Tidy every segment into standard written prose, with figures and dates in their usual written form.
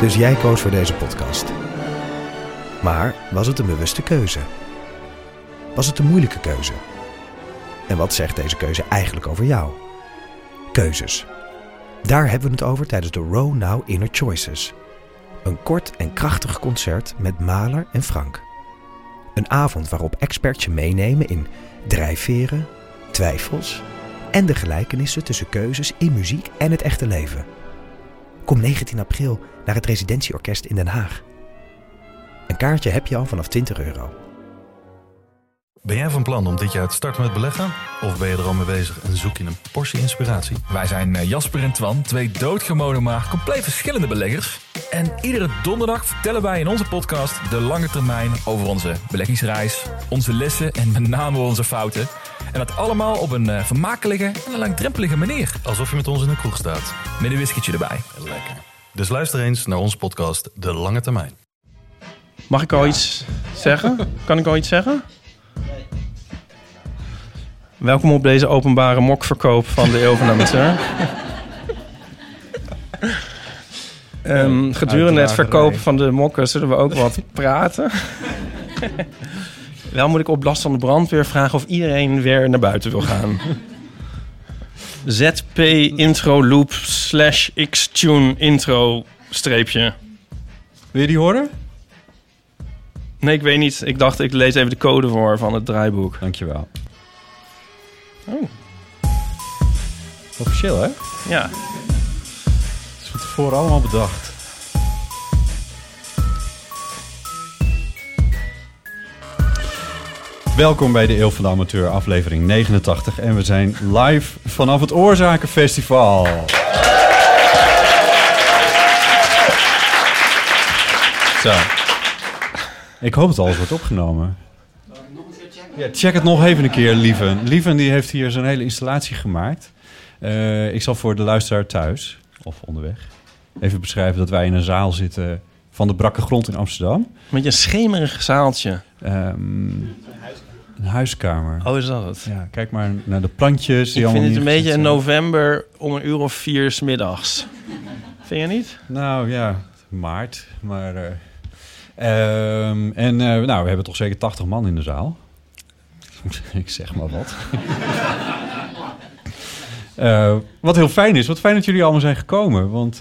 Dus jij koos voor deze podcast. Maar was het een bewuste keuze? Was het een moeilijke keuze? En wat zegt deze keuze eigenlijk over jou? Keuzes. Daar hebben we het over tijdens de Row Now Inner Choices. Een kort en krachtig concert met Mahler en Frank. Een avond waarop experts je meenemen in drijfveren, twijfels en de gelijkenissen tussen keuzes in muziek en het echte leven. Kom 19 april naar het Residentieorkest in Den Haag. Een kaartje heb je al vanaf €20. Ben jij van plan om dit jaar te starten met beleggen? Of ben je er al mee bezig en zoek je een portie inspiratie? Wij zijn Jasper en Twan, twee doodgewone maar compleet verschillende beleggers. En iedere donderdag vertellen wij in onze podcast de lange termijn over onze beleggingsreis, onze lessen en met name onze fouten. En dat allemaal op een vermakelijke en een langdrempelige manier. Alsof je met ons in de kroeg staat. Met een whiskietje erbij. Lekker. Dus luister eens naar onze podcast De Lange Termijn. Mag ik al iets zeggen? Kan ik al iets zeggen? Welkom op deze openbare mokverkoop van de Eeuw van de Amateur. Gedurende het verkopen van de mokken zullen we ook wat praten. Wel moet ik op last van de brandweer vragen of iedereen weer naar buiten wil gaan. ZP intro loop / Xtune intro streepje. Wil je die horen? Nee, ik weet niet. Ik dacht, ik lees even de code voor van het draaiboek. Dankjewel. Oh. Officieel, hè? Ja. Het is van tevoren allemaal bedacht. Welkom bij de Eeuw van de Amateur, aflevering 89. En we zijn live vanaf het Oorzakenfestival. Zo. Ik hoop dat alles wordt opgenomen. Ja, check het nog even een keer, Lieven. Lieven die heeft hier zo'n hele installatie gemaakt. Ik zal voor de luisteraar thuis, of onderweg, even beschrijven dat wij in een zaal zitten van de brakke grond in Amsterdam. Met een schemerig zaaltje. Een huiskamer. Oh, is dat het? Ja, kijk maar naar de plantjes. Ik vind het een beetje in november om 1:04 's middags. Vind je niet? Nou ja, maart. Maar, nou, we hebben toch zeker 80 man in de zaal. Ik zeg maar wat. Wat heel fijn is. Wat fijn dat jullie allemaal zijn gekomen. Want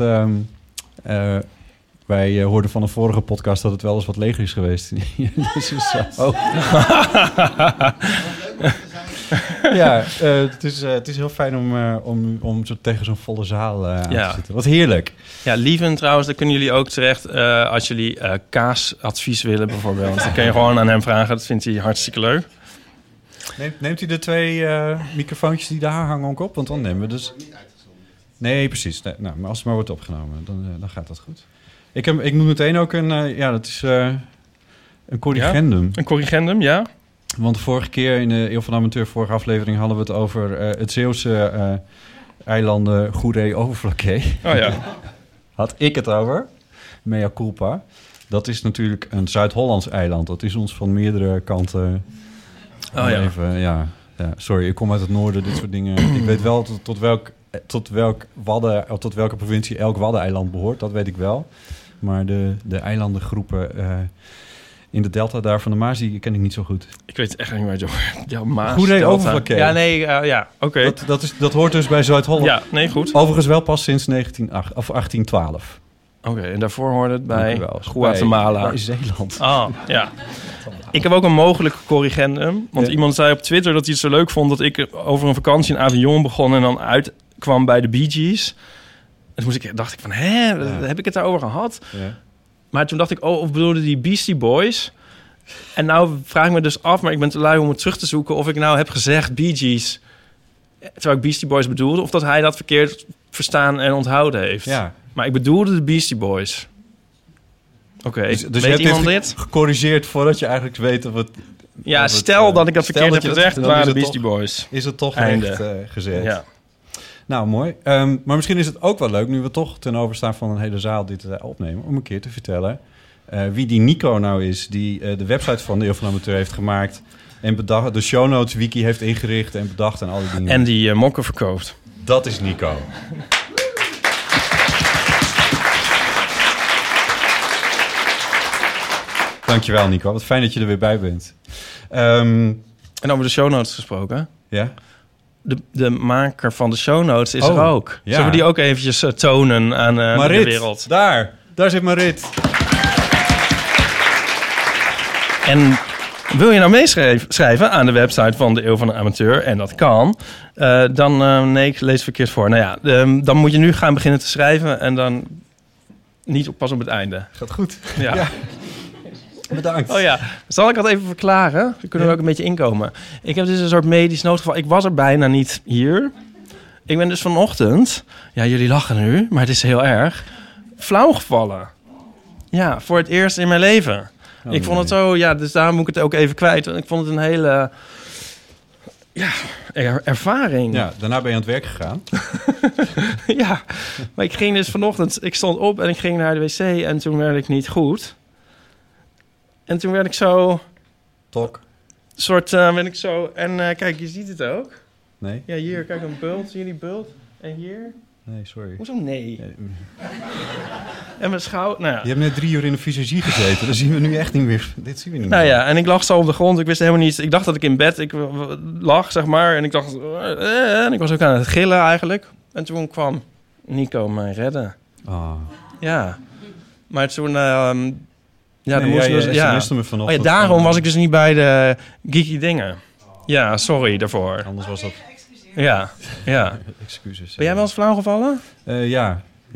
wij hoorden van een vorige podcast dat het wel eens wat leger is geweest. Dus zo. Ja, het is heel fijn om zo tegen zo'n volle zaal aan te zitten. Wat heerlijk. Ja, Lieven trouwens, daar kunnen jullie ook terecht als jullie kaasadvies willen bijvoorbeeld. Dan kun je gewoon aan hem vragen. Dat vindt hij hartstikke leuk. Neemt u de 2 microfoontjes die daar hangen ook op? Want dan nemen we dus... Nee, precies. Nee, nou, maar als het maar wordt opgenomen, dan gaat dat goed. Ik moet meteen ook dat is een corrigendum. Ja? Een corrigendum, ja. Want de vorige keer in de Eeuw van de Amateur, vorige aflevering, hadden we het over het Zeeuwse eilanden Goeree-Overflakkee. Oh ja. Had ik het over. Mea culpa. Dat is natuurlijk een Zuid-Hollands eiland. Dat is ons van meerdere kanten... Oh ja. Even, ja. Sorry, ik kom uit het noorden, dit soort dingen. Ik weet wel tot welke provincie elk waddeneiland behoort. Dat weet ik wel. Maar de eilandengroepen in de delta daar van de Maas, die ken ik niet zo goed. Ik weet echt niet waar het over gaat. Ja, Maas, Goeree-Overflakkee. Ja, nee, ja, oké. Dat hoort dus bij Zuid-Holland. Ja, nee, goed. Overigens wel pas sinds 1812. Oké, en daarvoor hoorde het bij Guatemala. Bij Zeeland. Ah, ja. Ik heb ook een mogelijke corrigendum. Want iemand zei op Twitter dat hij het zo leuk vond... dat ik over een vakantie in Avignon begon... en dan uitkwam bij de Bee Gees. En toen dacht ik van, heb ik het daarover gehad? Ja. Maar toen dacht ik, of bedoelde die Beastie Boys? En nou vraag ik me dus af, maar ik ben te lui om het terug te zoeken... of ik nou heb gezegd Bee Gees... terwijl ik Beastie Boys bedoelde... of dat hij dat verkeerd verstaan en onthouden heeft. Ja. Maar ik bedoelde de Beastie Boys. Oké, dus weet je hebt iemand dit? Gecorrigeerd voordat je eigenlijk weet of het... Ja, stel dat ik dat verkeerd heb gezegd, waren de Beastie Boys. Is het toch echt gezegd? Ja. Nou, mooi. Maar misschien is het ook wel leuk, nu we toch ten overstaan van een hele zaal dit opnemen... om een keer te vertellen wie die Nico nou is... die de website van de Eeuw van de Amateur heeft gemaakt... en bedacht, de show notes wiki heeft ingericht en bedacht en alle dingen. En die mokken verkoopt. Dat is Nico. Dankjewel, Nico. Wat fijn dat je er weer bij bent. En over de show notes gesproken. Ja? De maker van de show notes is er ook. Ja. Zullen we die ook eventjes tonen aan de wereld? Daar zit Marit. En wil je nou meeschrijven aan de website van de Eeuw van de Amateur, en dat kan, dan... nee, ik lees het verkeerd voor. Nou ja, dan moet je nu gaan beginnen te schrijven en dan niet pas op het einde. Gaat goed. Ja. Bedankt. Oh ja, zal ik dat even verklaren? Dan kunnen we ook een beetje inkomen. Ik heb dus een soort medisch noodgeval. Ik was er bijna niet hier. Ik ben dus vanochtend... Ja, jullie lachen nu, maar het is heel erg... flauw gevallen. Ja, voor het eerst in mijn leven. Ik vond het zo... Ja, dus daar moet ik het ook even kwijt. Want ik vond het een hele... Ja, ervaring. Ja, daarna ben je aan het werk gegaan. Ja, maar ik ging dus vanochtend... Ik stond op en ik ging naar de wc en toen werd ik niet goed... En toen werd ik zo... Tok. Ben ik zo... En kijk, je ziet het ook. Nee? Ja, hier, kijk, een bult. Zie je die bult? En hier? Nee, sorry. Hoezo nee? En mijn schouder... Nou ja. Je hebt net 3 uur in de fysiologie gezeten. Dat zien we nu echt niet meer. Dit zien we niet meer. Nou ja, en ik lag zo op de grond. Ik wist helemaal niet... Ik dacht dat ik in bed lag, zeg maar. En ik dacht... En ik was ook aan het gillen eigenlijk. En toen kwam Nico mij redden. Oh. Ja. Maar toen... Ja, nee, me vanochtend. Oh ja, daarom was ik dus niet bij de geeky dingen. Ja, sorry daarvoor. Anders was dat... Ja. Excuses. Ben jij wel eens flauw gevallen? Ja?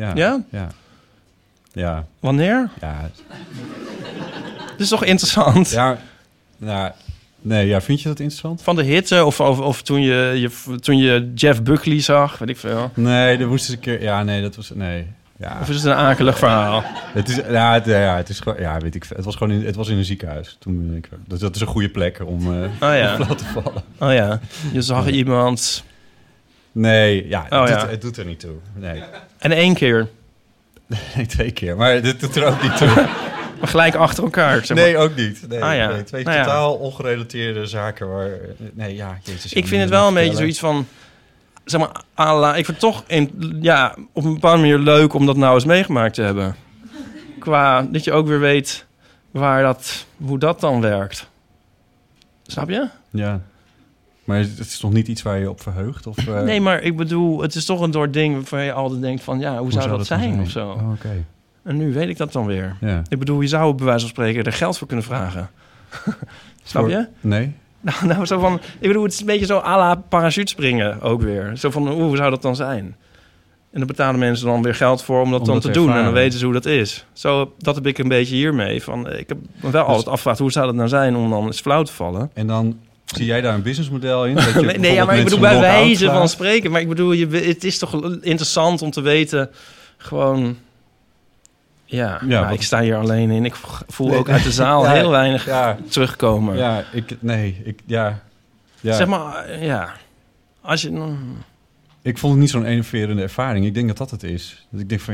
Ja. Wanneer? Ja. Dat is toch interessant? Ja. Nou, nee, ja, vind je dat interessant? Van de hitte of toen je Jeff Buckley zag, weet ik veel. Nee, dat moest eens een keer... Ja, nee, dat was... Nee. Ja. Of is het een akelig verhaal? Het is, het is gewoon, ja, weet ik. Het was in een ziekenhuis. Toen dat is een goede plek om flauw te vallen. Oh ja, je zag iemand. Nee, ja, het doet er niet toe. Nee. En 1 keer? Nee, 2 keer. Maar dit doet er ook niet toe. Maar gelijk achter elkaar. Zeg maar. Nee, ook niet. Nee, nee, 2 totaal ongerelateerde zaken waar. Nee, ja, jezus. Ik vind het wel een beetje zoiets van. Zeg maar, ik vind het toch op een bepaalde manier leuk om dat nou eens meegemaakt te hebben. Qua dat je ook weer weet hoe dat dan werkt. Snap je? Ja. Maar het is toch niet iets waar je op verheugt? Of, Nee, maar ik bedoel, het is toch een soort ding waarvan je altijd denkt van... ja, hoe zou dat zijn of zo? Oh, okay. En nu weet ik dat dan weer. Ja. Ik bedoel, je zou bij wijze van spreken er geld voor kunnen vragen. Snap je? Nee. Nou, zo van... Ik bedoel, het is een beetje zo à la parachutespringen ook weer. Zo van, hoe zou dat dan zijn? En dan betalen mensen dan weer geld voor om dat dan te doen. Ervaren. En dan weten ze hoe dat is. Zo, dat heb ik een beetje hiermee. Ik heb me wel altijd afgevraagd, hoe zou dat nou zijn om dan eens flauw te vallen? En dan zie jij daar een businessmodel in? Dat je nee, maar ik bedoel bij wijze van spreken. Maar ik bedoel, het is toch interessant om te weten, gewoon... Ja, ik sta hier alleen in. Ik voel ook uit de zaal heel weinig terugkomen. Ja, Zeg maar, ja. Als je... Ik vond het niet zo'n enerverende ervaring. Ik denk dat dat het is. Dat ik denk van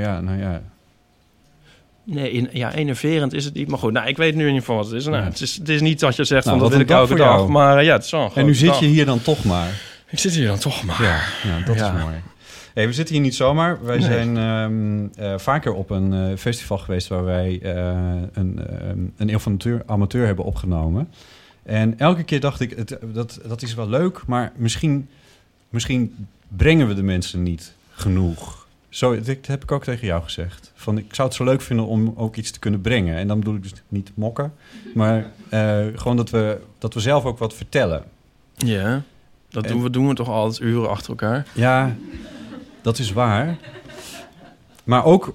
Nee, enerverend is het niet. Maar goed, ik weet nu in ieder geval wat het is. Nou, het is niet dat je zegt van dat wil ik elke dag. Jou. Maar het is wel. En nu zit je hier dan toch maar. Ik zit hier dan toch maar. Ja, dat is mooi. Hey, we zitten hier niet zomaar. Wij zijn vaker op een festival geweest waar wij een Eeuw van de Amateur hebben opgenomen. En elke keer dacht ik, dat is wel leuk, maar misschien brengen we de mensen niet genoeg. Zo, dat heb ik ook tegen jou gezegd. Ik zou het zo leuk vinden om ook iets te kunnen brengen. En dan bedoel ik dus niet mokken, maar gewoon dat we zelf ook wat vertellen. Ja, doen we toch altijd uren achter elkaar? Ja, dat is waar. Maar ook...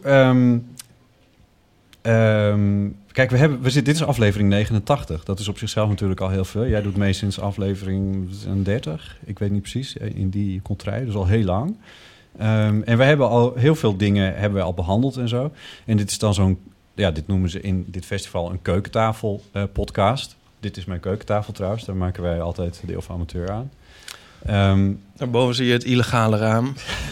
kijk, dit is aflevering 89. Dat is op zichzelf natuurlijk al heel veel. Jij doet mee sinds aflevering 30. Ik weet niet precies. In die contraille, dus al heel lang. En we hebben al heel veel dingen al behandeld en zo. En dit is dan zo'n... Ja, dit noemen ze in dit festival een keukentafel podcast. Dit is mijn keukentafel trouwens. Daar maken wij altijd de Eeuw van Amateur aan. Daarboven zie je het illegale raam.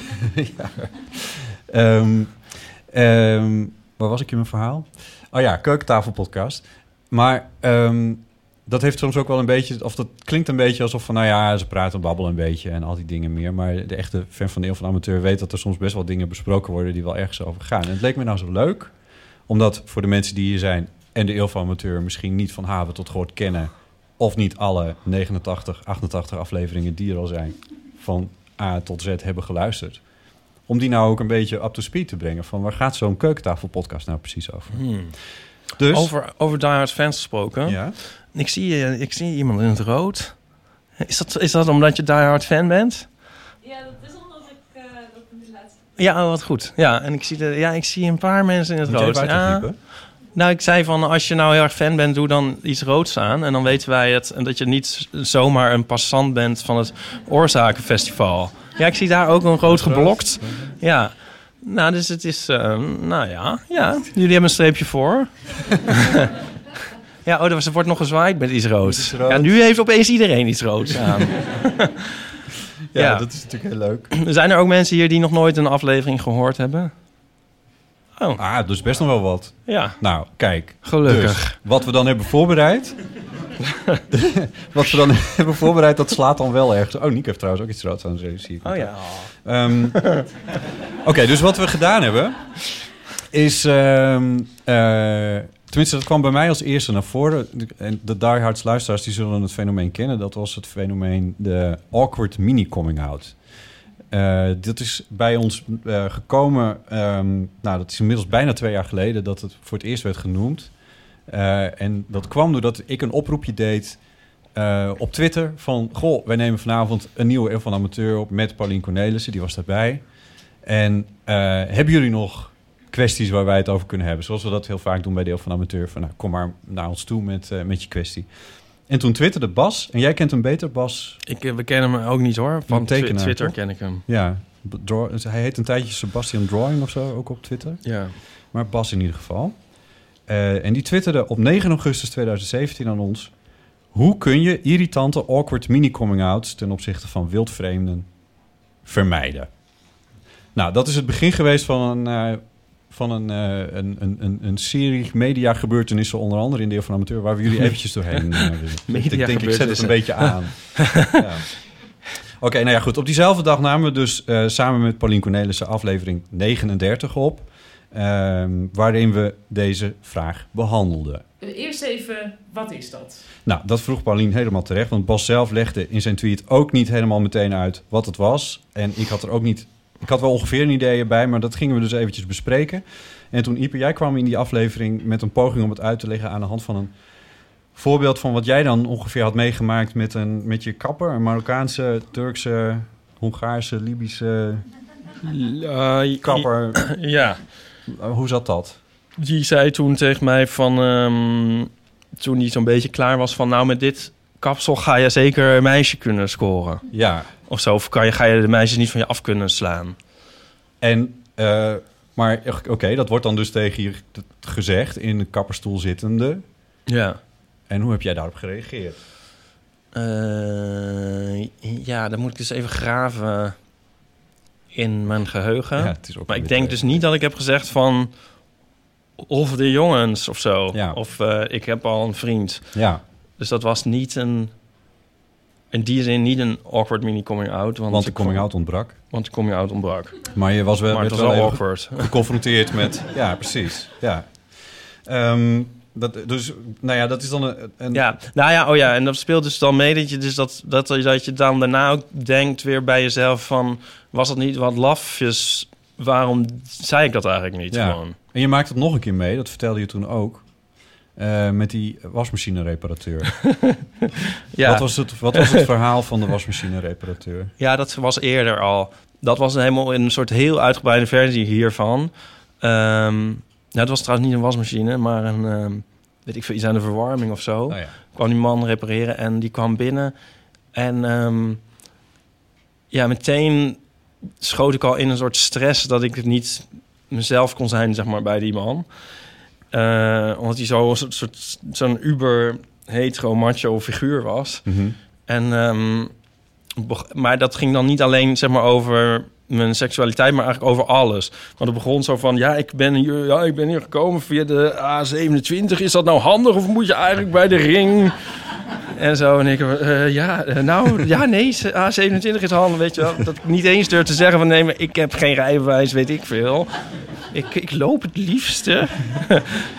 Waar was ik in mijn verhaal? Oh ja, keukentafelpodcast. Maar dat heeft soms ook wel een beetje... Of dat klinkt een beetje alsof van... Nou ja, ze praten en babbelen een beetje en al die dingen meer. Maar de echte fan van de Eeuw van de Amateur weet dat er soms best wel dingen besproken worden die wel ergens over gaan. En het leek me nou zo leuk. Omdat voor de mensen die hier zijn... en de Eeuw van Amateur misschien niet van haven tot goord kennen, of niet alle 89, 88 afleveringen die er al zijn van A tot Z hebben geluisterd. Om die nou ook een beetje up to speed te brengen van waar gaat zo'n keukentafelpodcast nou precies over? Dus, over Die Hard fans gesproken. ja. Ik zie iemand in het rood. Is dat omdat je Die Hard fan bent? Ja, dat is omdat ik dat nu laat. Ja, wat goed. Ja, en ik zie een paar mensen in het Moet je rood. even Ja. uitdiepen? Nou, ik zei van, als je nou heel erg fan bent, doe dan iets roods aan. En dan weten wij het. En dat je niet zomaar een passant bent van het Oorzakenfestival. Ja, ik zie daar ook een rood geblokt. Ja. Nou, dus het is... ja. Jullie hebben een streepje voor. Ja, er wordt nog gezwaaid met iets roods. Ja, nu heeft opeens iedereen iets roods aan. Ja, dat is natuurlijk heel leuk. Zijn er ook mensen hier die nog nooit een aflevering gehoord hebben? Oh, Ah, dus best nog wel wat. ja. Nou, kijk. Gelukkig. Dus, wat we dan hebben voorbereid... dat slaat dan wel ergens. Oh, Nick heeft trouwens ook iets roods aan de zie ik. Oh ja. Oké, dus wat we gedaan hebben... is... tenminste, dat kwam bij mij als eerste naar voren. De Die Hards luisteraars die zullen het fenomeen kennen. Dat was het fenomeen de awkward mini-coming-out. Dit is bij ons gekomen... dat is inmiddels bijna 2 jaar geleden... dat het voor het eerst werd genoemd. En dat kwam doordat ik een oproepje deed... op Twitter van... Goh, wij nemen vanavond een nieuwe Eeuw van Amateur op... met Paulien Cornelissen, die was daarbij. En hebben jullie nog kwesties waar wij het over kunnen hebben? Zoals we dat heel vaak doen bij de Eeuw van Amateur. Van, nou, kom maar naar ons toe met je kwestie. En toen twitterde Bas... En jij kent hem beter, Bas? We kennen hem ook niet hoor. Van tekenaar, Twitter toch? ken ik hem. Ja, hij heet een tijdje Sebastian Drawing of zo, ook op Twitter. Ja. Maar Bas in ieder geval. En die twitterde op 9 augustus 2017 aan ons... Hoe kun je irritante, awkward mini-coming-outs... ten opzichte van wildvreemden vermijden? Nou, dat is het begin geweest van een serie mediagebeurtenissen... onder andere in de Eeuw van Amateur... waar we jullie eventjes doorheen willen. Ik denk, ik zet het een beetje aan. Ja. Oké, nou ja, goed. Op diezelfde dag namen we dus samen met Paulien Cornelissen... aflevering 39 op... waarin we deze vraag behandelden. Eerst even, wat is dat? Nou, dat vroeg Paulien helemaal terecht. Want Bas zelf legde in zijn tweet ook niet helemaal meteen uit wat het was. En ik had er ook niet... Ik had wel ongeveer een idee bij, maar dat gingen we dus eventjes bespreken. En toen, Ipe, jij kwam in die aflevering met een poging om het uit te leggen... aan de hand van een voorbeeld van wat jij dan ongeveer had meegemaakt... met je kapper, een Marokkaanse, Turkse, Hongaarse, Libische kapper. Ja. Hoe zat dat? Die zei toen tegen mij van... toen hij zo'n beetje klaar was van... nou, met dit kapsel ga je zeker een meisje kunnen scoren. Ja. Of zo. Of ga je de meisjes niet van je af kunnen slaan. En, maar oké, dat wordt dan dus tegen je gezegd... in de kapperstoel zittende. Ja. En hoe heb jij daarop gereageerd? Ja, dan moet ik dus even graven in mijn geheugen. Ja, het is ook maar ik denk dus niet dat ik heb gezegd van... of de jongens of zo. Ja. Of ik heb al een vriend. Ja. Dus dat was niet in die zin niet een awkward mini-coming-out. Want de coming-out ontbrak. Want de coming-out ontbrak. Maar je was wel, Maar het werd was wel wel even awkward. geconfronteerd met... Ja, precies. Ja. Dus, nou ja, dat is dan een... Ja, nou ja, oh ja, en dat speelt dus dan mee dat je dus dat je dan daarna ook denkt weer bij jezelf van... was dat niet wat lafjes? Waarom zei ik dat eigenlijk niet Ja. gewoon? En je maakt het nog een keer mee, dat vertelde je toen ook... met die wasmachine-reparateur. Ja. Wat was het verhaal van de wasmachine-reparateur? Ja, dat was eerder al. Dat was helemaal een soort heel uitgebreide versie hiervan. Het was trouwens niet een wasmachine, maar een... weet ik veel, iets aan de verwarming of zo. Oh ja. Kwam die man repareren en die kwam binnen. En meteen schoot ik al in een soort stress... dat ik het niet mezelf kon zijn, zeg maar, bij die man. Omdat hij zo'n uber hetero macho figuur was. Mm-hmm. En, maar dat ging dan niet alleen, zeg maar, over mijn seksualiteit, maar eigenlijk over alles. Want het begon zo van, ik ben hier gekomen via de A27. Is dat nou handig of moet je eigenlijk bij de ring? En zo, en ik, nee, A27 is handig, weet je wel. Dat ik niet eens durf te zeggen van, nee, maar ik heb geen rijbewijs, weet ik veel. Ik loop het liefste.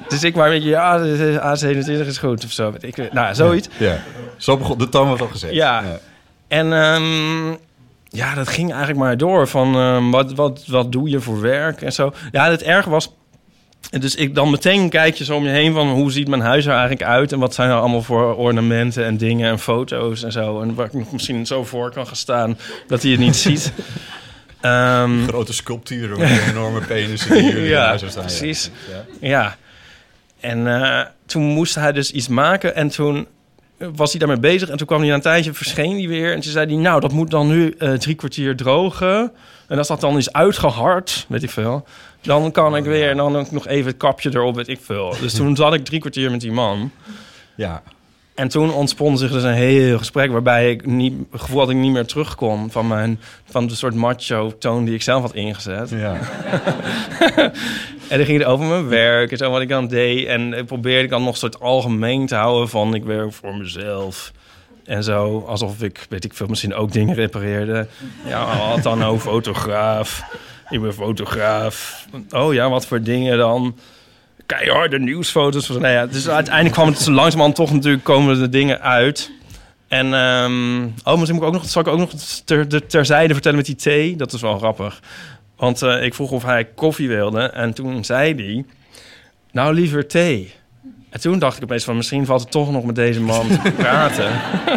Dus ik maar een beetje, A27 is goed of zo. Nou, zoiets. Ja. Zo begon de toon wordt al gezet. Ja. En dat ging eigenlijk maar door van wat doe je voor werk en zo. Ja, het erg was... Dus ik dan meteen kijk je zo om je heen van hoe ziet mijn huis er eigenlijk uit en wat zijn er allemaal voor ornamenten en dingen en foto's en zo. En waar ik nog misschien zo voor kan gaan staan dat hij het niet ziet. Grote sculpturen met een enorme penis die jullie in huis staan. Precies. Ja. En toen moest hij dus iets maken en toen was hij daarmee bezig. En toen kwam hij na een tijdje, verscheen hij weer. En toen zei hij, nou, dat moet dan nu 3 kwartier drogen. En als dat dan is uitgehard, weet ik veel... dan kan ik weer en dan ook nog even het kapje erop, weet ik veel. Dus toen zat ik 3 kwartier met die man. Ja. En toen ontspon zich dus een heel gesprek... waarbij ik het gevoel dat ik niet meer terugkom... van de soort macho-toon die ik zelf had ingezet. Ja. En dan ging het over mijn werk en zo wat ik dan deed. En probeerde ik dan nog een soort algemeen te houden van... ik werk voor mezelf en zo. Alsof ik, weet ik veel, misschien ook dingen repareerde. Ja, had dan ook fotograaf. Ik ben fotograaf. Oh ja, wat voor dingen dan? Keiharde nieuwsfoto's. Nou ja, dus uiteindelijk kwam het zo langzamerhand toch natuurlijk komen de dingen uit. En misschien zal ik ook nog terzijde vertellen met die thee. Dat is wel grappig. Want ik vroeg of hij koffie wilde. En toen zei hij, nou liever thee. En toen dacht ik opeens van, misschien valt het toch nog met deze man te praten.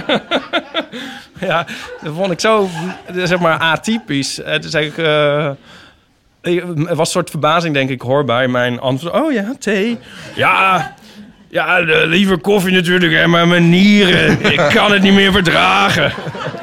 Ja, dat vond ik zo, zeg maar, atypisch. Toen zei ik... er was een soort verbazing, denk ik, hoorbaar in mijn antwoord. Oh ja, thee. Ja, liever koffie natuurlijk, hè, maar mijn nieren. Ik kan het niet meer verdragen.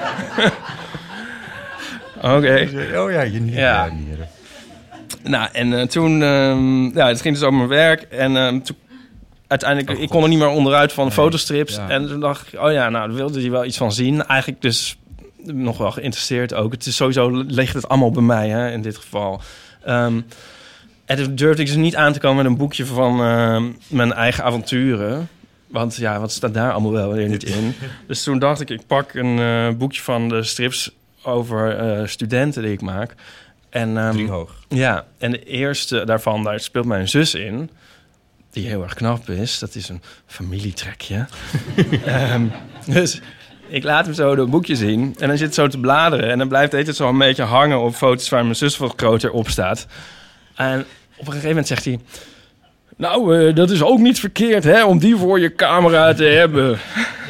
Oké. Oh ja, je nieren. Ja. Nou, en toen... het ging dus over mijn werk. En toen... Uiteindelijk, ik kon er niet meer onderuit van fotostrips. Ja. En toen dacht ik, daar wilde hij wel iets van zien. Eigenlijk dus nog wel geïnteresseerd ook. Het is sowieso, ligt het allemaal bij mij, hè, in dit geval. En toen durfde ik dus niet aan te komen met een boekje van mijn eigen avonturen. Want ja, wat staat daar allemaal wel weer niet in? Dus toen dacht ik pak een boekje van de strips over studenten die ik maak. En, 3 hoog. Ja, en de eerste daarvan, daar speelt mijn zus in... die heel erg knap is. Dat is een familietrekje. Dus ik laat hem zo dat boekje zien. En dan zit zo te bladeren. En dan blijft het zo een beetje hangen op foto's... waar mijn zus wat groter op staat. En op een gegeven moment zegt hij... nou, dat is ook niet verkeerd, hè... om die voor je camera te hebben.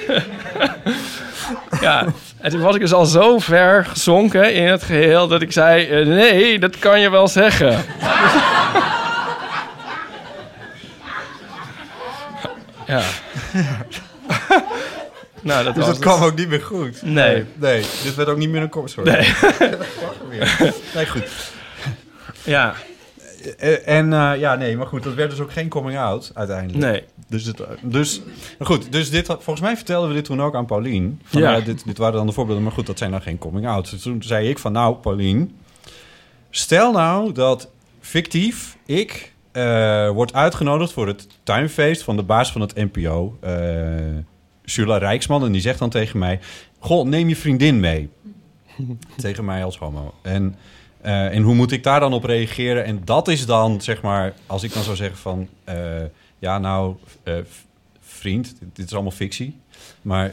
Ja, en toen was ik dus al zo ver gezonken in het geheel... dat ik zei, nee, dat kan je wel zeggen. Ja. Nou, dus dat kwam ook niet meer goed. Nee. Dit werd ook niet meer een kop. Sorry. Nee. Nee, goed. Ja. Maar goed, dat werd dus ook geen coming out uiteindelijk. Nee. Dus dit, volgens mij vertelden we dit toen ook aan Paulien. Dit waren dan de voorbeelden, maar goed, dat zijn dan geen coming out. Dus toen zei ik van, nou, Paulien, stel nou dat fictief ik word uitgenodigd voor het tuinfeest van de baas van het NPO, Sula Rijksman. En die zegt dan tegen mij, goh, neem je vriendin mee. Tegen mij als homo. En hoe moet ik daar dan op reageren? En dat is dan, zeg maar, als ik dan zou zeggen van... vriend, dit is allemaal fictie. Maar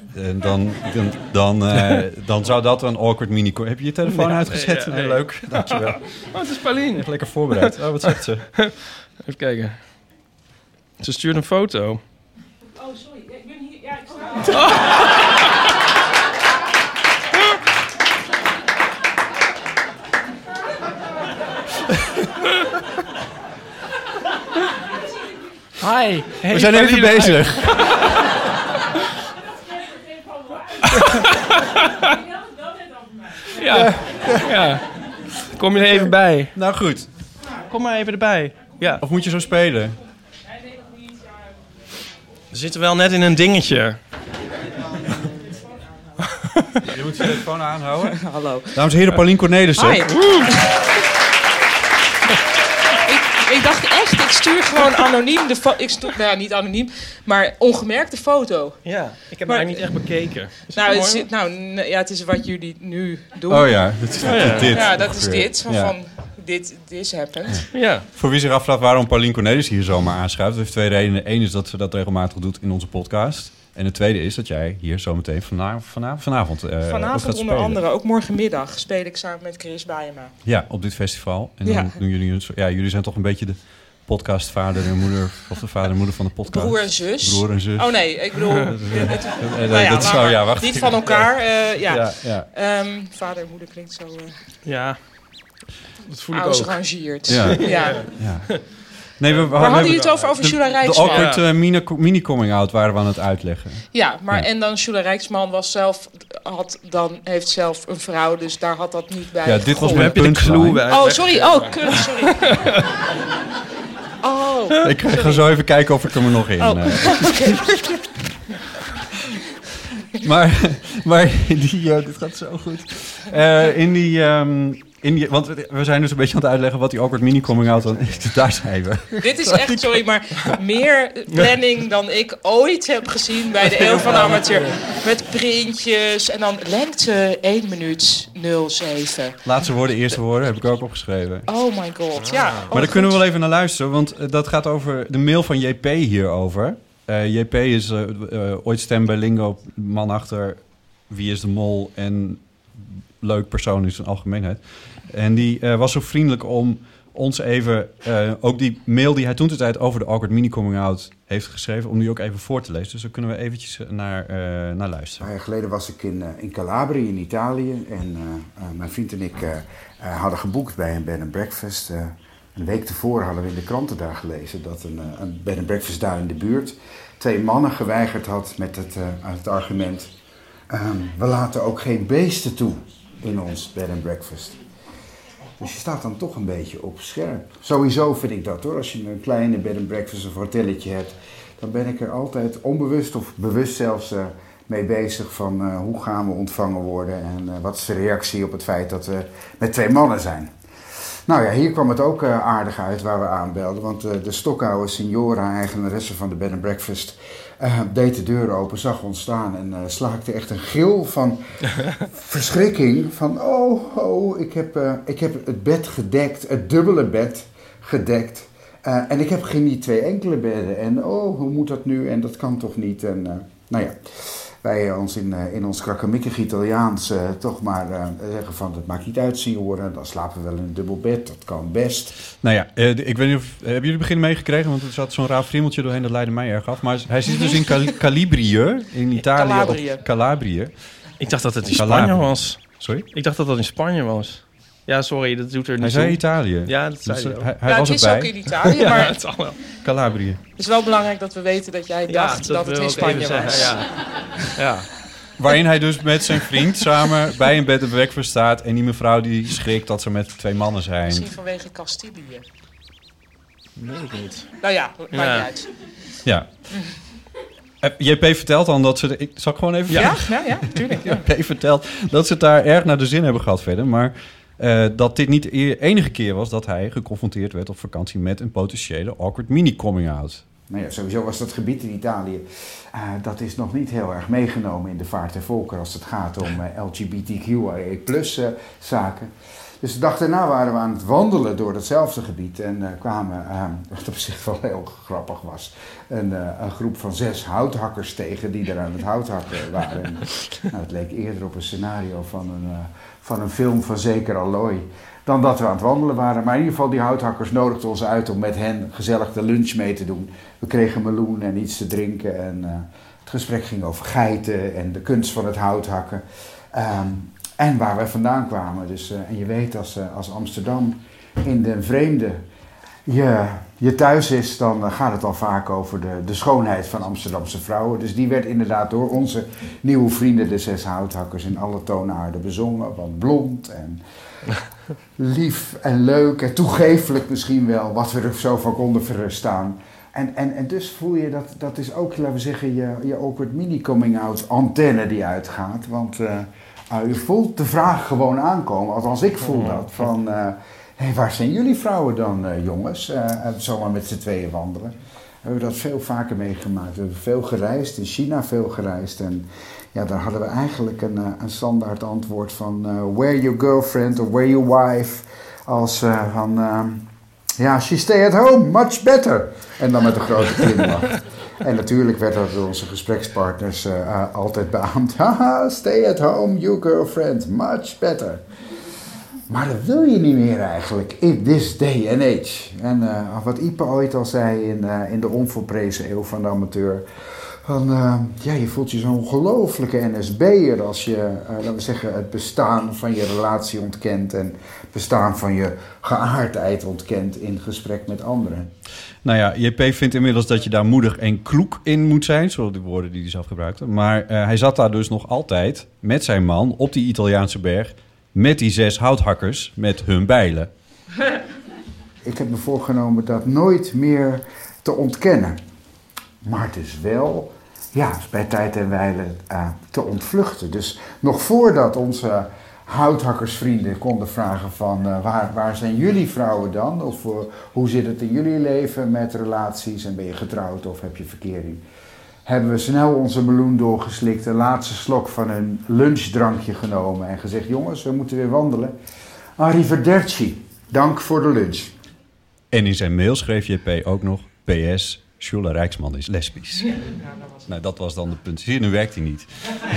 dan zou dat een awkward mini... Heb je je telefoon uitgezet? Ja, heel leuk, dankjewel. Oh, het is Pauline. Echt lekker voorbereid. Oh, wat zegt ze? Even kijken. Ze stuurt een foto. Oh, sorry. Ik ben hier... Ja, ik sta... Hi. Hey, we zijn even bezig. Ja. Kom je er even bij? Nou goed. Kom maar even erbij. Ja. Of moet je zo spelen? We zitten wel net in een dingetje. Je moet je telefoon aanhouden. Hallo. Dames en heren, Paulien Cornelissen. Hi. Ik dacht echt, ik stuur gewoon anoniem de foto. Ik stuur, niet anoniem, maar ongemerkt de foto. Ja, ik heb haar niet echt bekeken. Het is wat jullie nu doen. Oh ja, dit is dit. Ja, dat is dit. Van this happened. Ja. Voor wie zich afvraagt waarom Paulien Cornelis hier zomaar aanschuift... dat heeft 2 redenen. Eén is dat ze dat regelmatig doet in onze podcast. En de tweede is dat jij hier zometeen vanavond Vanavond gaat onder spelen. andere, ook morgenmiddag, speel ik samen met Chris Bijema. Ja, op dit festival. En dan doen jullie zijn toch een beetje de podcastvader en moeder... of de vader en moeder van de podcast. Broer en zus. Broer en zus. Oh nee, ik bedoel... wacht. Niet van elkaar, Ja. vader en moeder klinkt zo Ja, dat voel ik ook. gearrangeerd. Ja. Nee, we hadden jullie het over Jula Rijksman? De awkward mini-coming-out waren we aan het uitleggen. Ja, maar en dan Jula Rijksman heeft zelf een vrouw, dus daar had dat niet bij. Ja, dit was Heb je de clue bij? Oh, sorry. Sorry. Ik ga zo even kijken of ik er nog in... Maar dit gaat zo goed. Want we zijn dus een beetje aan het uitleggen wat die awkward mini-coming-out dan is. Daar zijn we. Dit is echt, sorry, maar meer planning dan ik ooit heb gezien bij de Eeuw van de Amateur. Met printjes en dan lengte 1 minuut 07. Laatste woorden, eerste woorden, heb ik ook opgeschreven. Oh my god, ja. Maar daar kunnen we wel even naar luisteren, want dat gaat over de mail van JP hierover. JP is ooit stem bij Lingo, man achter Wie is de Mol en leuk persoon in zijn algemeenheid. En die was zo vriendelijk om ons even, ook die mail die hij toen de tijd over de awkward mini-coming-out heeft geschreven, om die ook even voor te lezen. Dus daar kunnen we eventjes naar luisteren. Een jaar geleden was ik in Calabria in Italië en mijn vriend en ik hadden geboekt bij een bed and breakfast. Een week tevoren hadden we in de kranten daar gelezen dat een bed and breakfast daar in de buurt 2 mannen geweigerd had met het argument: we laten ook geen beesten toe in ons bed and breakfast. Dus je staat dan toch een beetje op scherp. Sowieso vind ik dat hoor. Als je een kleine bed and breakfast of hotelletje hebt, dan ben ik er altijd onbewust of bewust zelfs mee bezig van hoe gaan we ontvangen worden en wat is de reactie op het feit dat we met 2 mannen zijn. Nou ja, hier kwam het ook aardig uit waar we aanbelden, want de stokoude signora, eigenaresse van de bed and breakfast, deed de deur open, zag ons staan en slaakte echt een gil van verschrikking. Van ik heb het bed gedekt, het dubbele bed gedekt. En ik heb geen 2 enkele bedden. En hoe moet dat nu? En dat kan toch niet? En wij ons in ons krakkemikkig Italiaans toch maar zeggen van het maakt niet uit, signora. Dan slapen we wel in een dubbel bed, dat kan best. Nou ja, ik weet niet of... Hebben jullie het begin meegekregen? Want er zat zo'n raar friemeltje doorheen, dat leidde mij erg af. Maar hij zit dus in Calabrië, in Italië. Calabrië. Ik dacht dat het in Spanje was. Sorry? Ik dacht dat dat in Spanje was. Ja, sorry, dat doet er niet Hij toe. zei Italië. Ja, dat zei hij ook. Hij was het is erbij. ook in Italië, maar het zal wel. Calabrië. het is wel belangrijk dat we weten dat jij dacht dat het in Spanje was. Ja. Waarin hij dus met zijn vriend samen bij een bed and breakfast staat en die mevrouw die schrikt dat ze met 2 mannen zijn. Misschien vanwege Castilië. Weet ik niet. Nou ja, maakt niet uit. Ja. JP vertelt dan dat ze... Zal ik gewoon even... Ja, tuurlijk. Ja. JP vertelt dat ze het daar erg naar de zin hebben gehad verder, maar dat dit niet de enige keer was dat hij geconfronteerd werd op vakantie met een potentiële awkward mini-coming-out. Nou ja, sowieso was dat gebied in Italië, dat is nog niet heel erg meegenomen in de vaart der volkeren als het gaat om LGBTQIA+ zaken. Dus de dag daarna waren we aan het wandelen door datzelfde gebied en kwamen, wat op zich wel heel grappig was, een groep van 6 houthakkers tegen die er aan het houthakken waren. En, het leek eerder op een scenario van een film van zeker Alloy dan dat we aan het wandelen waren. Maar in ieder geval, die houthakkers nodigden ons uit om met hen gezellig de lunch mee te doen. We kregen meloen en iets te drinken en het gesprek ging over geiten en de kunst van het houthakken. En waar we vandaan kwamen. Dus, en je weet, als Amsterdam in de vreemde je thuis is, dan gaat het al vaak over de schoonheid van Amsterdamse vrouwen. Dus die werd inderdaad door onze nieuwe vrienden, de 6 houthakkers, in alle toonaarden bezongen. Want blond en lief en leuk en toegeeflijk misschien wel, wat we er zo van konden verstaan. En dus voel je dat is ook, laten we zeggen, je awkward mini-coming-out antenne die uitgaat. Want je voelt de vraag gewoon aankomen, althans ik voel dat, van waar zijn jullie vrouwen dan, jongens? Zomaar met z'n tweeën wandelen. We hebben dat veel vaker meegemaakt. We hebben veel gereisd, in China veel gereisd. En ja, daar hadden we eigenlijk een standaard antwoord van where your girlfriend or where your wife als she stay at home, much better. En dan met een grote glimlach. En natuurlijk werd dat door onze gesprekspartners altijd beaamd. Haha, stay at home, you girlfriend, much better. Maar dat wil je niet meer eigenlijk, in this day and age. En wat Ipe ooit al zei in de onvolprezen eeuw van de amateur. Je voelt je zo'n ongelofelijke NSB'er als je, laten we zeggen, het bestaan van je relatie ontkent en het bestaan van je geaardheid ontkent in gesprek met anderen. Nou ja, JP vindt inmiddels dat je daar moedig en kloek in moet zijn, zoals de woorden die hij zelf gebruikte. Maar hij zat daar dus nog altijd met zijn man op die Italiaanse berg met die 6 houthakkers met hun bijlen. Ik heb me voorgenomen dat nooit meer te ontkennen. Maar het is wel, bij tijd en wijle te ontvluchten. Dus nog voordat onze houthakkersvrienden konden vragen van waar zijn jullie vrouwen dan? Of hoe zit het in jullie leven met relaties en ben je getrouwd of heb je verkering? Hebben we snel onze meloen doorgeslikt, de laatste slok van een lunchdrankje genomen en gezegd, jongens, we moeten weer wandelen. Arrivederci, dank voor de lunch. En in zijn mail schreef JP ook nog, PS, Sjoela Rijksman is lesbisch. Ja, nou, dat was dan de punt. Zie je, nu werkt hij niet.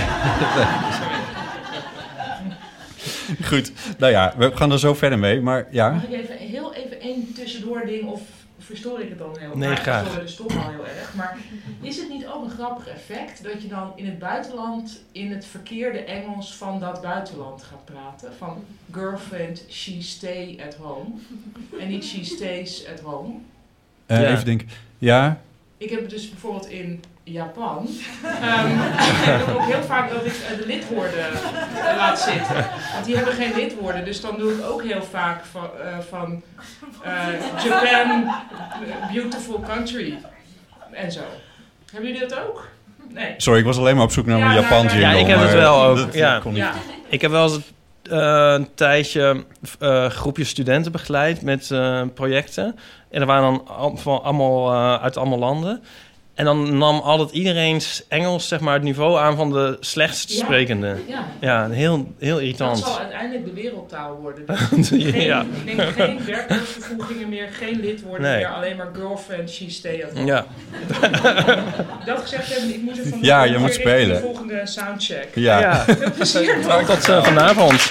Goed, nou ja, we gaan er zo verder mee, maar ja. Mag ik heel even één tussendoor ding, of verstoor ik het dan heel erg? Nee, graag. Ik verstoor de stom al heel erg, maar is het niet ook een grappig effect dat je dan in het buitenland in het verkeerde Engels van dat buitenland gaat praten? Van girlfriend, she stay at home. En niet she stays at home. Even denken, ja. Ik heb het dus bijvoorbeeld in Japan. Ik doe ook heel vaak dat ik de lidwoorden laat zitten. Want die hebben geen lidwoorden. Dus dan doe ik ook heel vaak van Japan, beautiful country. En zo. Hebben jullie dat ook? Nee. Sorry, ik was alleen maar op zoek naar een Japan jingle. Ja, ik heb het wel ook. Ik heb wel eens een tijdje groepjes studenten begeleid met projecten. En er waren dan allemaal uit allemaal landen. En dan nam altijd iedereen's Engels, zeg maar, het niveau aan van de slechtst sprekende. Ja, heel irritant. Dat zal uiteindelijk de wereldtaal worden. Dus ik denk geen werkwoordvervoegingen meer, geen lidwoorden meer, alleen maar girlfriend, she stay at home. Ja. Dat gezegd hebben, ik moet er van je moet spelen. De volgende soundcheck. Ja. Veel plezier nog. Tot vanavond.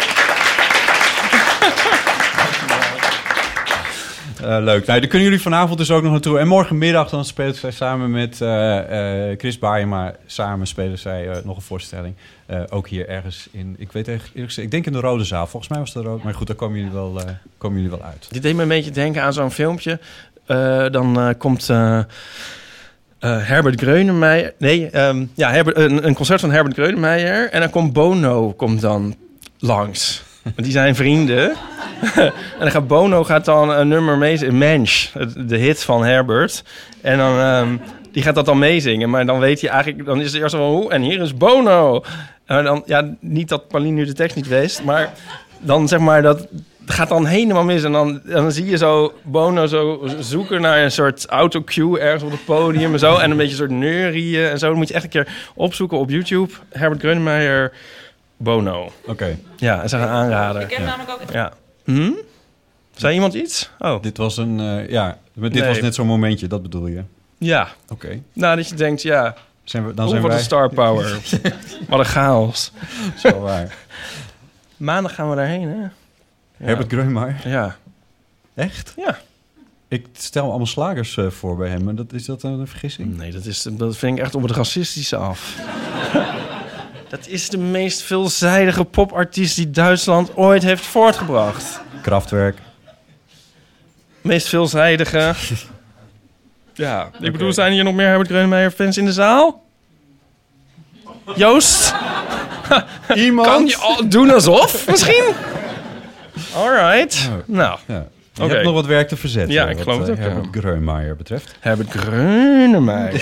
Leuk. Nou, daar kunnen jullie vanavond dus ook nog naartoe. En morgenmiddag dan spelen zij samen met Chris Baaijema. Samen spelen zij nog een voorstelling. Ook hier ergens in, ik weet eerlijk gezegd, ik denk in de Rode Zaal. Volgens mij was het de Rode. Maar goed, daar komen jullie wel uit. Dit deed me een beetje denken aan zo'n filmpje. Dan komt Herbert Grönemeyer. Een concert van Herbert Grönemeyer. En dan komt Bono langs. Want die zijn vrienden. En dan gaat Bono dan een nummer meezingen. Mensch, de hit van Herbert. En dan die gaat dat dan meezingen. Maar dan weet je eigenlijk, dan is het eerst wel hoe. En hier is Bono. En dan, niet dat Pauline nu de tekst niet weet. Maar dan zeg maar, dat gaat dan helemaal mis. En dan zie je zo Bono zo zoeken naar een soort autocue ergens op het podium. En zo. En een beetje een soort neurieën en zo. Dan moet je echt een keer opzoeken op YouTube. Herbert Grönemeyer, Bono. Oké. Ja, dat is een aanrader. Ik heb namelijk ook... Ja. Zei iemand iets? Oh. Dit was was net zo'n momentje, dat bedoel je? Ja. Oké. Nou, dat je denkt, dan zijn wat een star power. Wat een chaos. Zo waar. Maandag gaan we daarheen, hè? Ja. Herbert Grönemeyer? Ja. Echt? Ja. Ik stel allemaal slagers voor bij hem, maar is dat een vergissing? Nee, dat vind ik echt op het racistische af. Dat is de meest veelzijdige popartiest die Duitsland ooit heeft voortgebracht. Kraftwerk. Meest veelzijdige. Ja, ik bedoel, zijn hier nog meer Herbert Grönemeyer fans in de zaal? Joost? Iemand? Kan je doen alsof, misschien? Alright. Nou, je hebt nog wat werk te verzetten. Ja, ik geloof het ook. Herbert Grönemeyer betreft. Herbert Grönemeyer.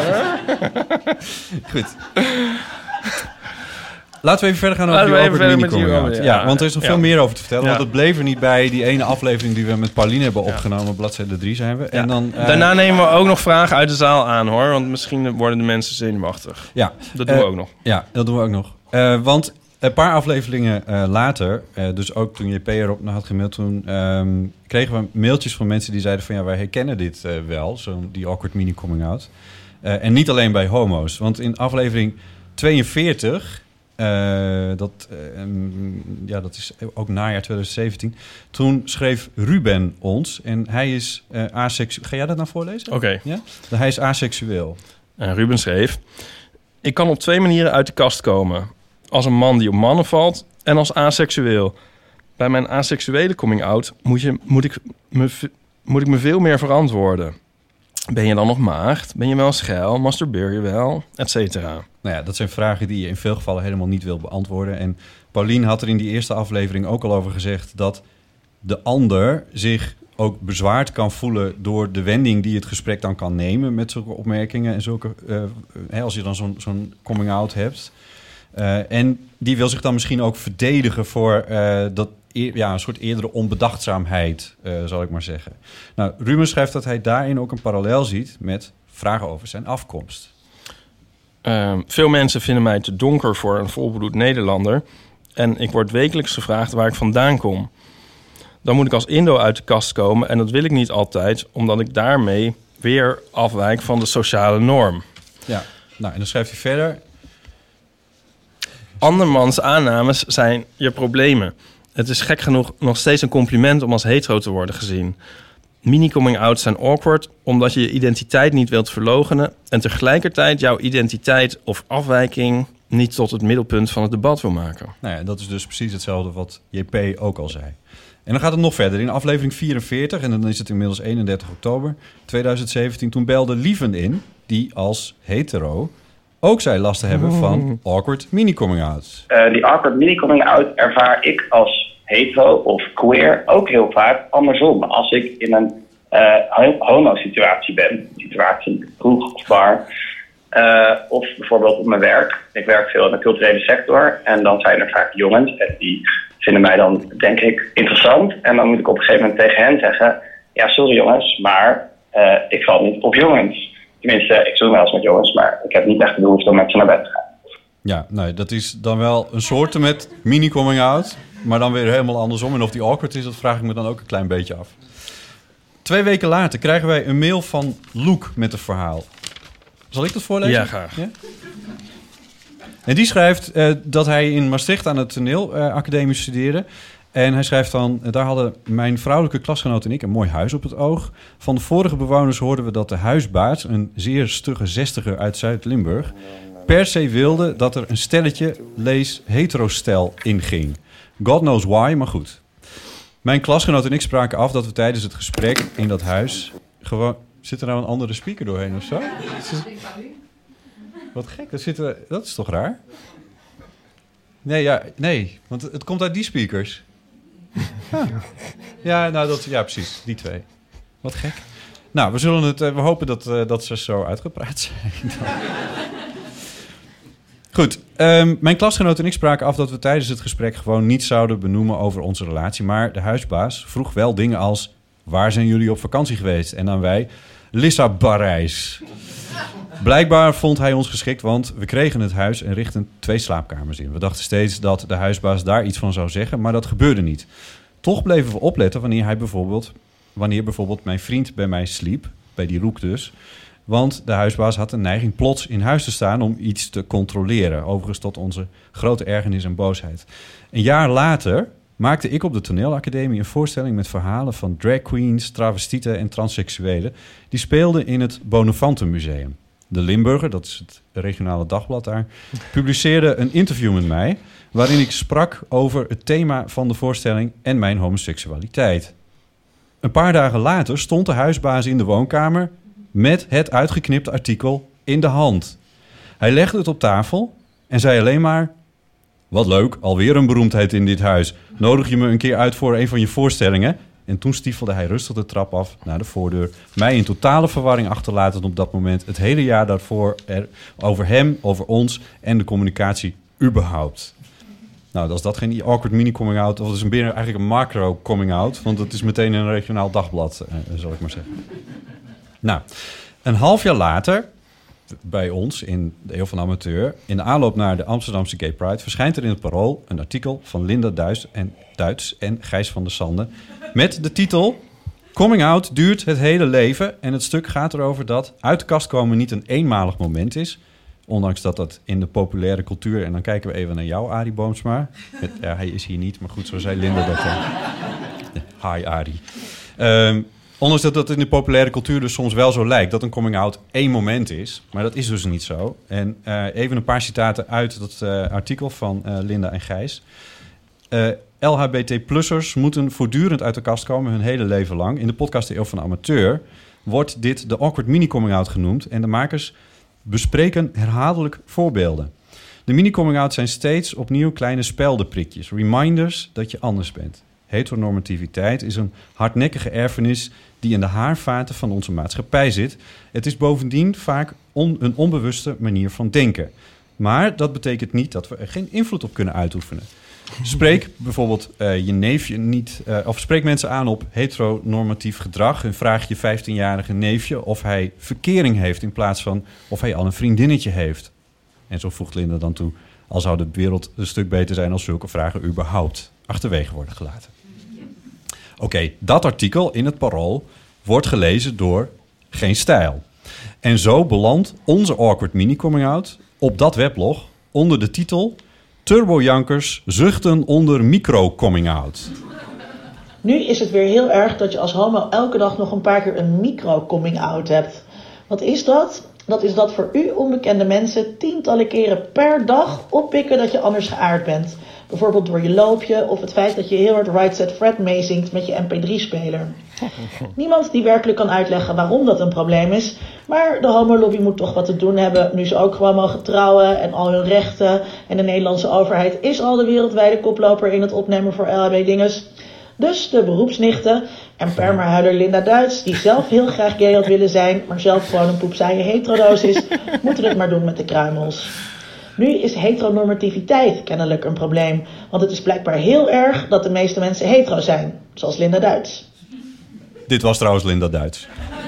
Goed. Laten we even verder gaan over die Open Mini Coming Out. Ja, want er is nog veel meer over te vertellen. Want het bleef er niet bij die ene aflevering die we met Pauline hebben opgenomen. Bladzijde 3 zijn we. En dan, daarna nemen we ook nog vragen uit de zaal aan, hoor. Want misschien worden de mensen zenuwachtig. Ja. Dat doen we ook nog. Ja, dat doen we ook nog. Want Een paar afleveringen later, dus ook toen JP erop had gemaild, toen kregen we mailtjes van mensen die zeiden van ja, wij herkennen dit wel, die awkward mini coming out. En niet alleen bij homo's, want in aflevering 42, dat is ook najaar 2017, toen schreef Ruben ons en hij is aseksueel. Ga jij dat nou voorlezen? Oké. Ja? Hij is aseksueel. Ruben schreef: ik kan op 2 manieren uit de kast komen. Als een man die op mannen valt en als aseksueel. Bij mijn aseksuele coming-out moet ik me veel meer verantwoorden. Ben je dan nog maagd? Ben je wel schel? Masturbeer je wel? Etcetera. Nou ja, dat zijn vragen die je in veel gevallen helemaal niet wil beantwoorden. En Paulien had er in die eerste aflevering ook al over gezegd dat de ander zich ook bezwaard kan voelen door de wending die het gesprek dan kan nemen met zulke opmerkingen en zulke, als je dan zo'n coming-out hebt. En die wil zich dan misschien ook verdedigen voor een soort eerdere onbedachtzaamheid, zal ik maar zeggen. Nou, Ruben schrijft dat hij daarin ook een parallel ziet met vragen over zijn afkomst. Veel mensen vinden mij te donker voor een volbloed Nederlander. En ik word wekelijks gevraagd waar ik vandaan kom. Dan moet ik als Indo uit de kast komen en dat wil ik niet altijd, omdat ik daarmee weer afwijk van de sociale norm. Ja, nou en dan schrijft hij verder: andermans aannames zijn je problemen. Het is gek genoeg nog steeds een compliment om als hetero te worden gezien. Mini-coming-outs zijn awkward omdat je je identiteit niet wilt verloochenen en tegelijkertijd jouw identiteit of afwijking niet tot het middelpunt van het debat wil maken. Nou ja, dat is dus precies hetzelfde wat JP ook al zei. En dan gaat het nog verder. In aflevering 44, en dan is het inmiddels 31 oktober 2017... toen belde Lieven in, die als hetero ook zei last te hebben van awkward mini-coming-outs. Die awkward mini-coming-out ervaar ik als hetero of queer ook heel vaak andersom. Als ik in een homo-situatie ben, situatie kroeg of bar, of bijvoorbeeld op mijn werk. Ik werk veel in de culturele sector en dan zijn er vaak jongens en die vinden mij dan, denk ik, interessant. En dan moet ik op een gegeven moment tegen hen zeggen: ja, sorry jongens, maar ik val niet op jongens. Tenminste, ik zoek wel eens met jongens, maar ik heb niet echt de behoefte om met ze naar bed te gaan. Ja, nee, dat is dan wel een soort met mini-coming-out, maar dan weer helemaal andersom. En of die awkward is, dat vraag ik me dan ook een klein beetje af. 2 weken later krijgen wij een mail van Loek met een verhaal. Zal ik dat voorlezen? Ja, graag. Ja? En die schrijft dat hij in Maastricht aan het toneelacademie studeerde. En hij schrijft dan: daar hadden mijn vrouwelijke klasgenoot en ik een mooi huis op het oog. Van de vorige bewoners hoorden we dat de huisbaas, een zeer stugge 60er uit Zuid-Limburg, per se wilde dat er een stelletje, lees hetero-stel, inging. God knows why, maar goed. Mijn klasgenoot en ik spraken af dat we tijdens het gesprek in dat huis gewoon... Zit er nou een andere speaker doorheen of zo? Wat gek, dat is toch raar? Nee, want het komt uit die speakers. Ja, precies, die 2. Wat gek. Nou, we hopen dat ze zo uitgepraat zijn. Goed, mijn klasgenoot en ik spraken af dat we tijdens het gesprek gewoon niet zouden benoemen over onze relatie. Maar de huisbaas vroeg wel dingen als: waar zijn jullie op vakantie geweest? En dan wij: Lissabon-Parijs. Blijkbaar vond hij ons geschikt, want we kregen het huis en richtten 2 slaapkamers in. We dachten steeds dat de huisbaas daar iets van zou zeggen, maar dat gebeurde niet. Toch bleven we opletten wanneer bijvoorbeeld mijn vriend bij mij sliep, bij die Loek dus. Want de huisbaas had een neiging plots in huis te staan om iets te controleren. Overigens tot onze grote ergernis en boosheid. Een jaar later maakte ik op de toneelacademie een voorstelling met verhalen van drag queens, travestieten en transseksuelen. Die speelden in het Bonnefanten Museum. De Limburger, dat is het regionale dagblad daar, publiceerde een interview met mij waarin ik sprak over het thema van de voorstelling en mijn homoseksualiteit. Een paar dagen later stond de huisbaas in de woonkamer met het uitgeknipte artikel in de hand. Hij legde het op tafel en zei alleen maar: wat leuk, alweer een beroemdheid in dit huis. Nodig je me een keer uit voor een van je voorstellingen? En toen stiefelde hij rustig de trap af naar de voordeur. Mij in totale verwarring achterlatend op dat moment. Het hele jaar daarvoor over hem, over ons en de communicatie überhaupt. Nou, als dat geen awkward mini-coming-out... of het is eigenlijk een macro-coming-out... want het is meteen een regionaal dagblad, zal ik maar zeggen. Nou, een half jaar later bij ons in de Eeuw van de Amateur. In de aanloop naar de Amsterdamse Gay Pride verschijnt er in het Parool een artikel van Linda Duits en Gijs van der Sande met de titel Coming out duurt het hele leven. En het stuk gaat erover dat uit de kast komen niet een eenmalig moment is. Ondanks dat dat in de populaire cultuur... En dan kijken we even naar jou, Arie Boomsma. Hij is hier niet, maar goed, zo zei Linda dat. Hi, Arie. Ondanks dat in de populaire cultuur dus soms wel zo lijkt... dat een coming-out 1 moment is. Maar dat is dus niet zo. En even een paar citaten uit dat artikel van Linda en Gijs. LHBT-plussers moeten voortdurend uit de kast komen hun hele leven lang. In de podcast De Eeuw van de Amateur wordt dit de awkward mini-coming-out genoemd. En de makers bespreken herhaaldelijk voorbeelden. De mini-coming-out zijn steeds opnieuw kleine speldenprikjes. Reminders dat je anders bent. Heteronormativiteit is een hardnekkige erfenis die in de haarvaten van onze maatschappij zit. Het is bovendien vaak een onbewuste manier van denken. Maar dat betekent niet dat we er geen invloed op kunnen uitoefenen. Spreek bijvoorbeeld je neefje niet... of spreek mensen aan op heteronormatief gedrag... en vraag je 15-jarige neefje of hij verkering heeft... in plaats van of hij al een vriendinnetje heeft. En zo voegt Linda dan toe... al zou de wereld een stuk beter zijn als zulke vragen überhaupt achterwege worden gelaten. Oké, dat artikel in het Parool wordt gelezen door Geen Stijl. En zo belandt onze awkward mini-coming-out op dat weblog onder de titel... Turbojankers zuchten onder micro-coming-out. Nu is het weer heel erg dat je als homo elke dag nog een paar keer een micro-coming-out hebt. Wat is dat? Dat is dat voor u onbekende mensen tientallen keren per dag oppikken dat je anders geaard bent. Bijvoorbeeld door je loopje of het feit dat je heel hard Right Said Fred meezingt met je mp3-speler. Niemand die werkelijk kan uitleggen waarom dat een probleem is. Maar de homolobby moet toch wat te doen hebben nu ze ook gewoon mogen trouwen en al hun rechten. En de Nederlandse overheid is al de wereldwijde koploper in het opnemen voor LHB-dinges. Dus de beroepsnichten en permahuiler Linda Duits, die zelf heel graag gay had willen zijn, maar zelf gewoon een poepsaaie heterodoos is, moeten het maar doen met de kruimels. Nu is heteronormativiteit kennelijk een probleem, want het is blijkbaar heel erg dat de meeste mensen hetero zijn, zoals Linda Duits. Dit was trouwens Linda Duits.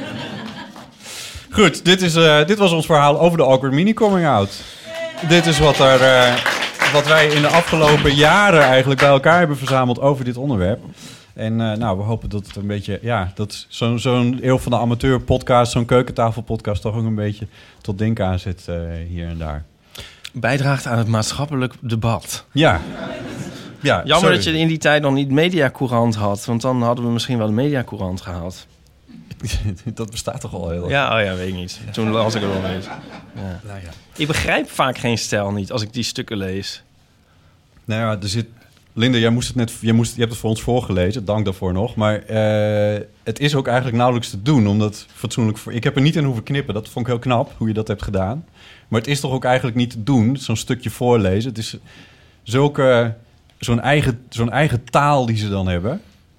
Goed, dit was ons verhaal over de awkward mini-coming-out. Dit is wat wij in de afgelopen jaren eigenlijk bij elkaar hebben verzameld over dit onderwerp. En we hopen dat het een beetje, dat zo'n Eeuw van de Amateur podcast, zo'n keukentafel-podcast toch ook een beetje tot denken aanzet hier en daar. Bijdraagt aan het maatschappelijk debat. Ja. Jammer dat je in die tijd nog niet Mediacourant had, want dan hadden we misschien wel de Mediacourant gehaald. Dat bestaat toch al heel lang? Ja, weet ik niet. Toen las ik er wel eens. Ja. Nou ja. Ik begrijp vaak geen stijl niet als ik die stukken lees. Nou ja, er zit... Linda, je hebt het voor ons voorgelezen. Dank daarvoor nog. Maar het is ook eigenlijk nauwelijks te doen. Omdat fatsoenlijk... Ik heb er niet in hoeven knippen. Dat vond ik heel knap, hoe je dat hebt gedaan. Maar het is toch ook eigenlijk niet te doen. Zo'n stukje voorlezen. Het is zo'n eigen taal die ze dan hebben.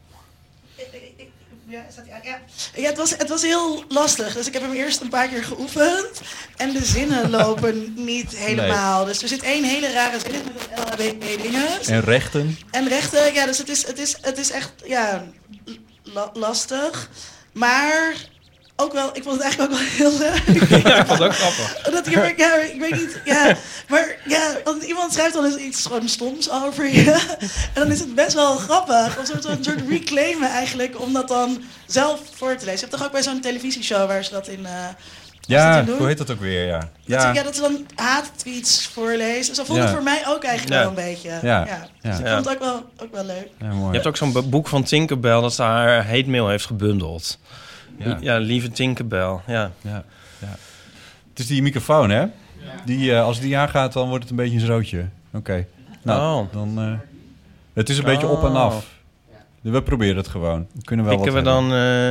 Ja, het was heel lastig. Dus ik heb hem eerst een paar keer geoefend. En de zinnen lopen niet helemaal. Nee. Dus er zit 1 hele rare zin met het LHBT-dinges. En rechten. Ja, dus het is echt lastig. Maar ook wel, ik vond het eigenlijk ook wel heel leuk. Ja, ik vond het ook grappig. Ik weet niet, maar want iemand schrijft dan eens iets gewoon stoms over je. En dan is het best wel grappig. Of een soort reclaimen eigenlijk, om dat dan zelf voor te lezen. Je hebt toch ook bij zo'n televisieshow waar ze dat in... hoe heet dat ook weer, dat ze dan haattweets voorlezen. Zo vond het voor mij ook eigenlijk wel een beetje. Dus ik vond het ook wel leuk. Ja, mooi. Je hebt ook zo'n boek van Tinkerbell dat ze haar hate mail heeft gebundeld. Ja, lieve Tinkerbell. Ja. Het is die microfoon, hè? Die, als die aangaat, dan wordt het een beetje een zootje. Oké. Nou, dan... het is een beetje op en af. We proberen het gewoon. Pikken we dan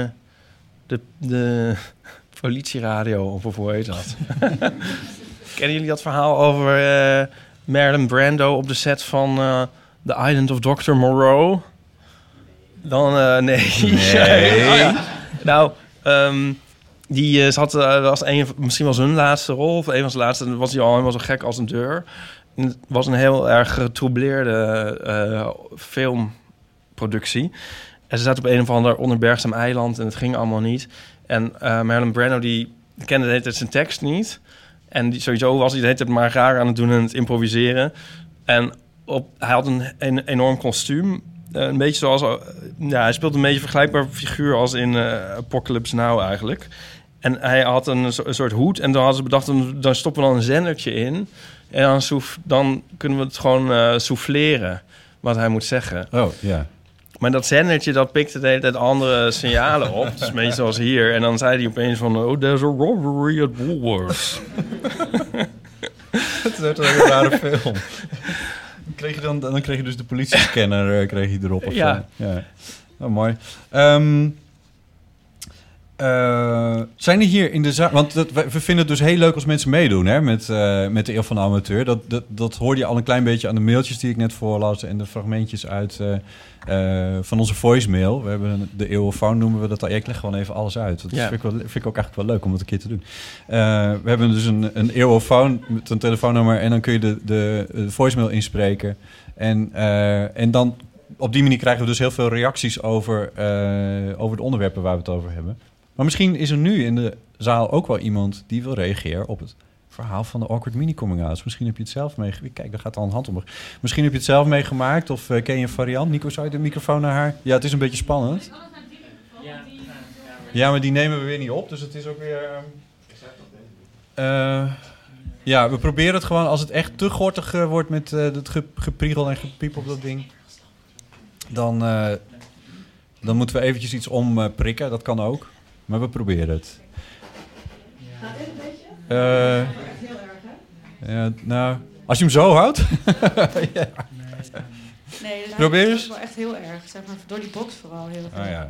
de politieradio op, of hoe heet dat? Kennen jullie dat verhaal over Marlon Brando op de set van The Island of Dr. Moreau? Dan, nee. Nou, die zat als misschien wel zijn laatste rol, of een van zijn laatste, was hij al helemaal zo gek als een deur. En het was een heel erg getroubleerde filmproductie. En ze zaten op een of ander onbergzaam eiland en het ging allemaal niet. En Marlon Brando die kende de hele tijd zijn tekst niet. En sowieso was hij de hele tijd maar raar aan het doen en het improviseren. En hij had een enorm kostuum. Een beetje zoals... hij speelde een beetje een vergelijkbaar figuur als in Apocalypse Now eigenlijk. En hij had een soort hoed. En dan hadden ze bedacht, dan stoppen we dan een zendertje in. En dan kunnen we het gewoon souffleren wat hij moet zeggen. Oh, ja. Maar dat zendertje, dat pikte de hele tijd andere signalen op. Dus een beetje zoals hier. En dan zei hij opeens van... Oh, there's a robbery at Woolworths. Dat is echt een hele rare film. Dan kreeg je dus de politiescanner kreeg je erop. Of ja. Zo. Ja. Oh, mooi. Zijn er hier in de zaal... Want we vinden het dus heel leuk als mensen meedoen, hè, met de Eeuw van de Amateur. Dat hoorde je al een klein beetje aan de mailtjes die ik net voorlas en de fragmentjes uit van onze voicemail. We hebben de Eeuwofoon, noemen we dat al. Ik leg gewoon even alles uit. Dat vind ik ook eigenlijk wel leuk om dat een keer te doen. We hebben dus een Eeuwofoon met een telefoonnummer en dan kun je de voicemail inspreken. En dan op die manier krijgen we dus heel veel reacties over de onderwerpen waar we het over hebben. Maar misschien is er nu in de zaal ook wel iemand die wil reageren op het verhaal van de Awkward Mini-coming-outs. Misschien heb je het zelf meegemaakt. Kijk, daar gaat al een hand om. Misschien heb je het zelf meegemaakt of ken je een variant. Nico, zou je de microfoon naar haar? Ja, het is een beetje spannend. Ja, maar die nemen we weer niet op, dus het is ook weer... ja, we proberen het gewoon als het echt te gortig wordt met het gepriegel en gepiep op dat ding. Dan moeten we eventjes iets omprikken. Dat kan ook. Maar we proberen het. Gaat dit een beetje? Heel erg, hè? Ja, nou, als je hem zo houdt. Ja. Nee, dat probeer eens. is wel echt heel erg. Zeg maar, door die box vooral heel erg. Oh ja.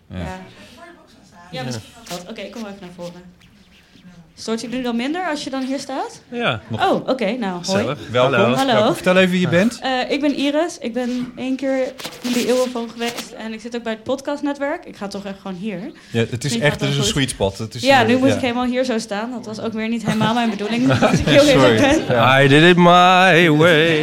Ja, misschien. Oké, ik kom even naar voren. Stoort je nu dan minder als je dan hier staat? Ja. Oh, oké. Nou, hoi. Welkom. Hallo. Vertel even wie je bent. Ik ben Iris. Ik ben 1 keer in de Eeuwofoon geweest. En ik zit ook bij het podcastnetwerk. Ik ga toch echt gewoon hier. Ja, het is echt een sweet spot. Het is, nu moest ik helemaal hier zo staan. Dat was ook weer niet helemaal mijn bedoeling. Dat ik heel eerlijk ben. I did it my way.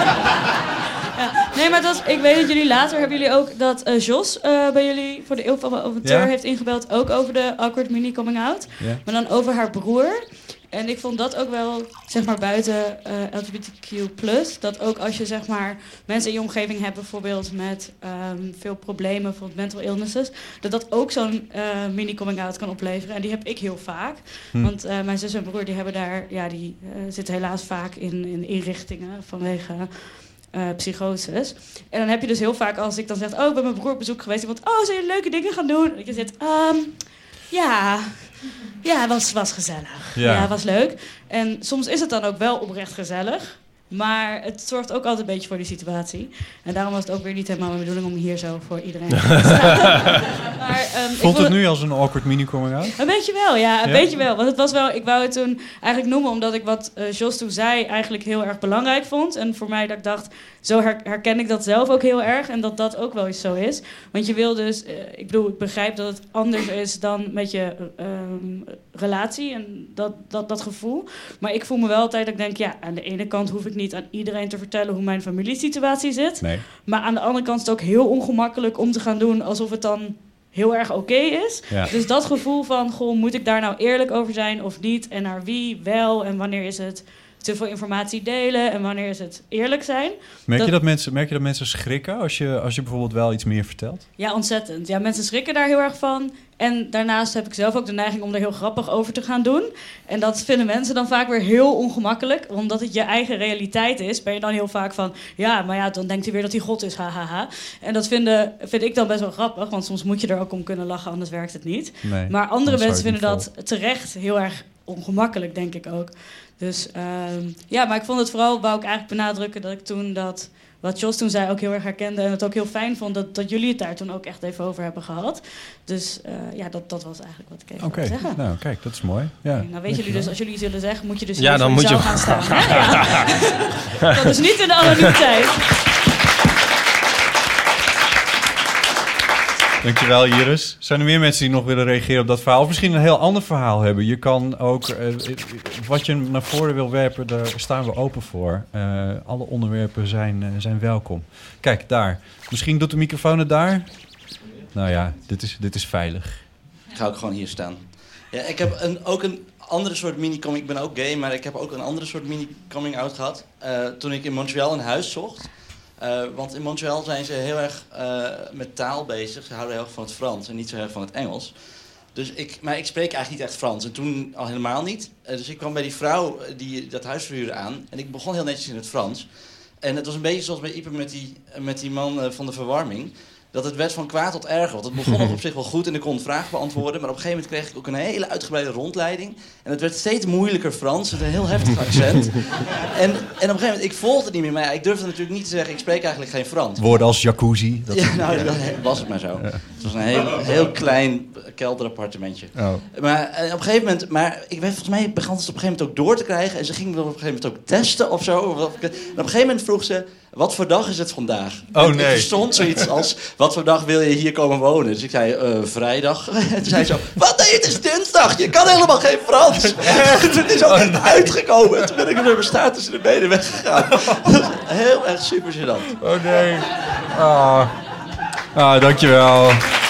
Nee, maar ik weet dat jullie later hebben jullie ook dat Jos bij jullie voor de Eeuw van de Amateur heeft ingebeld. Ook over de Awkward Mini Coming Out. Ja. Maar dan over haar broer. En ik vond dat ook wel, zeg maar, buiten LGBTQ+. Dat ook als je, zeg maar, mensen in je omgeving hebt bijvoorbeeld met veel problemen, bijvoorbeeld mental illnesses. Dat ook zo'n mini-coming-out kan opleveren. En die heb ik heel vaak. Want mijn zus en broer, die hebben daar, die zitten helaas vaak in inrichtingen vanwege... psychoses. En dan heb je dus heel vaak als ik dan zeg... ik ben mijn broer op bezoek geweest. Iemand, zijn je leuke dingen gaan doen? En je zit, was gezellig. Ja, was leuk. En soms is het dan ook wel oprecht gezellig. Maar het zorgt ook altijd een beetje voor die situatie. En daarom was het ook weer niet helemaal mijn bedoeling om hier zo voor iedereen te staan. Maar, voelt het nu als een awkward mini-coming-out? Een beetje wel, ja. Een beetje wel. Want het was wel... Ik wou het toen eigenlijk noemen omdat ik wat Jos toen zei eigenlijk heel erg belangrijk vond. En voor mij dat ik dacht, zo herken ik dat zelf ook heel erg. En dat ook wel eens zo is. Want je wil dus... ik begrijp dat het anders is dan met je relatie. En dat gevoel. Maar ik voel me wel altijd dat ik denk... aan de ene kant hoef ik niet aan iedereen te vertellen hoe mijn familiesituatie zit. Nee. Maar aan de andere kant is het ook heel ongemakkelijk om te gaan doen alsof het dan heel erg oké is. Ja. Dus dat gevoel van, moet ik daar nou eerlijk over zijn of niet? En naar wie wel? En wanneer is het te veel informatie delen? En wanneer is het eerlijk zijn? Merk je dat mensen schrikken als je bijvoorbeeld wel iets meer vertelt? Ja, ontzettend. Ja, mensen schrikken daar heel erg van. En daarnaast heb ik zelf ook de neiging om er heel grappig over te gaan doen. En dat vinden mensen dan vaak weer heel ongemakkelijk. Omdat het je eigen realiteit is, ben je dan heel vaak van... dan denkt hij weer dat hij God is, hahaha. En dat vind ik dan best wel grappig. Want soms moet je er ook om kunnen lachen, anders werkt het niet. Nee, maar andere mensen vinden dat terecht heel erg ongemakkelijk, denk ik ook. Dus maar ik vond het vooral, wou ik eigenlijk benadrukken dat ik toen wat Jos toen zei ook heel erg herkende en het ook heel fijn vond dat jullie het daar toen ook echt even over hebben gehad. Dus dat was eigenlijk wat ik even wilde zeggen. Oké, nou kijk, dat is mooi. Ja. Nou weten jullie dus, als jullie iets willen zeggen, moet je dus hier voor jezelf gaan staan. Dat is niet in de anonimiteit. Dankjewel, Iris. Zijn er meer mensen die nog willen reageren op dat verhaal? Of misschien een heel ander verhaal hebben? Je kan ook... wat je naar voren wil werpen, daar staan we open voor. Alle onderwerpen zijn welkom. Kijk, daar. Misschien doet de microfoon het daar. Nou ja, dit is veilig. Ik ga ook gewoon hier staan. Ja, ik heb ook een andere soort mini-coming... Ik ben ook gay, maar ik heb ook een andere soort mini-coming-out gehad. Toen ik in Montreal een huis zocht. Want in Montreal zijn ze heel erg met taal bezig. Ze houden heel erg van het Frans en niet zo erg van het Engels. Maar ik spreek eigenlijk niet echt Frans. En toen al helemaal niet. Dus ik kwam bij die vrouw die dat huis verhuurde aan. En ik begon heel netjes in het Frans. En het was een beetje zoals bij Ipe met die man van de verwarming. Dat het werd van kwaad tot erger. Want het begon nog op zich wel goed en ik kon vragen beantwoorden. Maar op een gegeven moment kreeg ik ook een hele uitgebreide rondleiding. En het werd steeds moeilijker Frans. Met een heel heftig accent. En op een gegeven moment, ik volgde het niet meer. Maar ja, ik durfde natuurlijk niet te zeggen, ik spreek eigenlijk geen Frans. Woorden als jacuzzi. Dat was het maar zo. Ja. Het was een heel klein kelderappartementje. Oh. Maar op een gegeven moment... Maar ik weet, volgens mij begon het op een gegeven moment ook door te krijgen. En ze ging op een gegeven moment ook testen of zo. En op een gegeven moment vroeg ze... Wat voor dag is het vandaag? Oh, nee. Ik verstond zoiets als... Wat voor dag wil je hier komen wonen? Dus ik zei, vrijdag. En toen zei ze zo... Wat? Nee, het is dinsdag. Je kan helemaal geen Frans. Het is ook niet uitgekomen. En toen ben ik er met mijn staart tussen de benen weggegaan. Dat was heel erg super gênant. Oh nee. Dankjewel.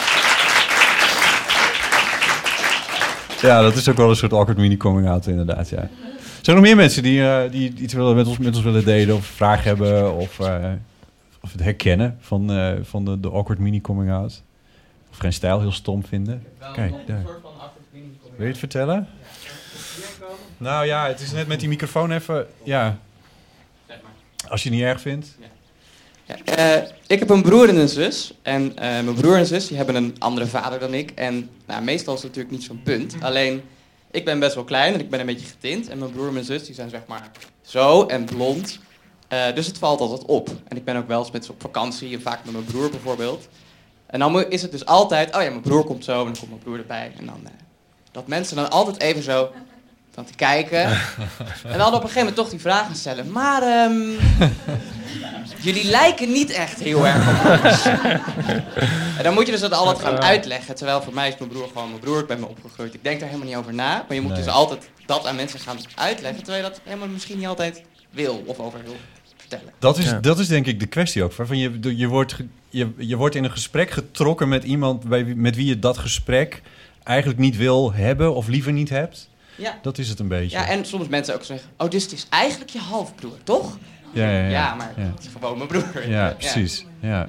Ja, dat is ook wel een soort awkward mini-coming-out inderdaad, ja. Zijn er nog meer mensen die iets met ons willen delen of vragen hebben of het herkennen van de awkward mini-coming-out? Of geen stijl heel stom vinden? Kijk, daar. Wil je het vertellen? Nou ja, het is net met die microfoon even... Ja. Als je het niet erg vindt. Ja, ik heb een broer en een zus. En mijn broer en zus die hebben een andere vader dan ik. En meestal is het natuurlijk niet zo'n punt. Alleen... Ik ben best wel klein en ik ben een beetje getint. En mijn broer en mijn zus die zijn zeg maar zo en blond. Dus het valt altijd op. En ik ben ook wel eens met ze op vakantie. En vaak met mijn broer bijvoorbeeld. En dan is het dus altijd... Oh ja, mijn broer komt zo en dan komt mijn broer erbij. En dan... dat mensen dan altijd even zo... van te kijken. En dan op een gegeven moment toch die vragen stellen. Maar... jullie lijken niet echt heel erg op ons. En dan moet je dus dat altijd gaan uitleggen. Terwijl voor mij is mijn broer gewoon mijn broer. Ik ben me opgegroeid. Ik denk daar helemaal niet over na. Maar je moet dus altijd dat aan mensen gaan uitleggen. Terwijl je dat helemaal misschien niet altijd wil of over wil vertellen. Dat is denk ik de kwestie ook. Waarvan je wordt in een gesprek getrokken met iemand met wie je dat gesprek eigenlijk niet wil hebben of liever niet hebt. Ja. Dat is het een beetje. Ja, en soms mensen ook zeggen... Oh, dus het is eigenlijk je halfbroer, toch? Ja, maar het is gewoon mijn broer. Ja, precies. Ja.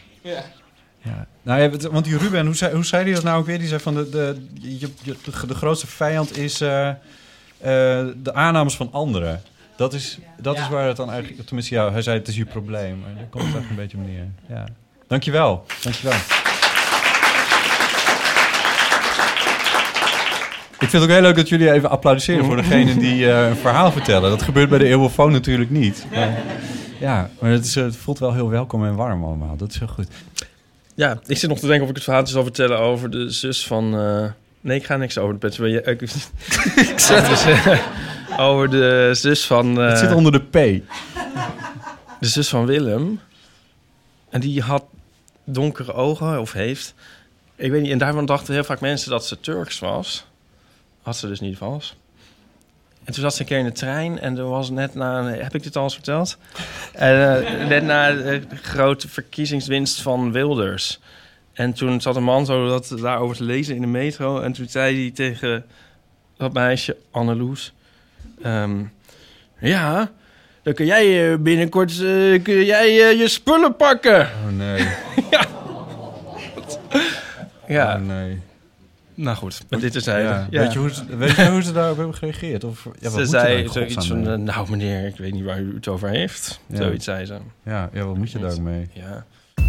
Nou, want die Ruben, hoe zei hij dat nou ook weer? Die zei van de grootste vijand is de aannames van anderen. Dat is waar het dan eigenlijk... Tenminste, ja, hij zei het is je probleem. Maar daar komt het echt een beetje op neer. Ja. Dankjewel. Ik vind het ook heel leuk dat jullie even applaudisseren voor degene die een verhaal vertellen. Dat gebeurt bij de Eeuwenfoon natuurlijk niet. Maar het voelt wel heel welkom en warm allemaal. Dat is heel goed. Ja, ik zit nog te denken of ik het verhaal zal vertellen over de zus van... Nee, ik ga niks over de pet. Ik zet over de zus van... Het zit onder de P. De zus van Willem. En die had donkere ogen, of heeft. Ik weet niet, en daarvan dachten heel vaak mensen dat ze Turks was. Had ze dus niet vals. En toen zat ze een keer in de trein en er was net na... Heb ik dit al eens verteld? Net na de grote verkiezingswinst van Wilders. En toen zat een man zo daarover te lezen in de metro. En toen zei hij tegen dat meisje, Anneloes... ja, dan kun jij binnenkort je spullen pakken. Oh nee. Ja. Oh nee. Nou goed, met dit terzijde. Ja. Ja. Weet je hoe ze daarop hebben gereageerd? Of, ze zei zoiets van, nou meneer, ik weet niet waar u het over heeft. Ja. Zoiets zei ze. Ja, wat moet je daar ook mee? Ja.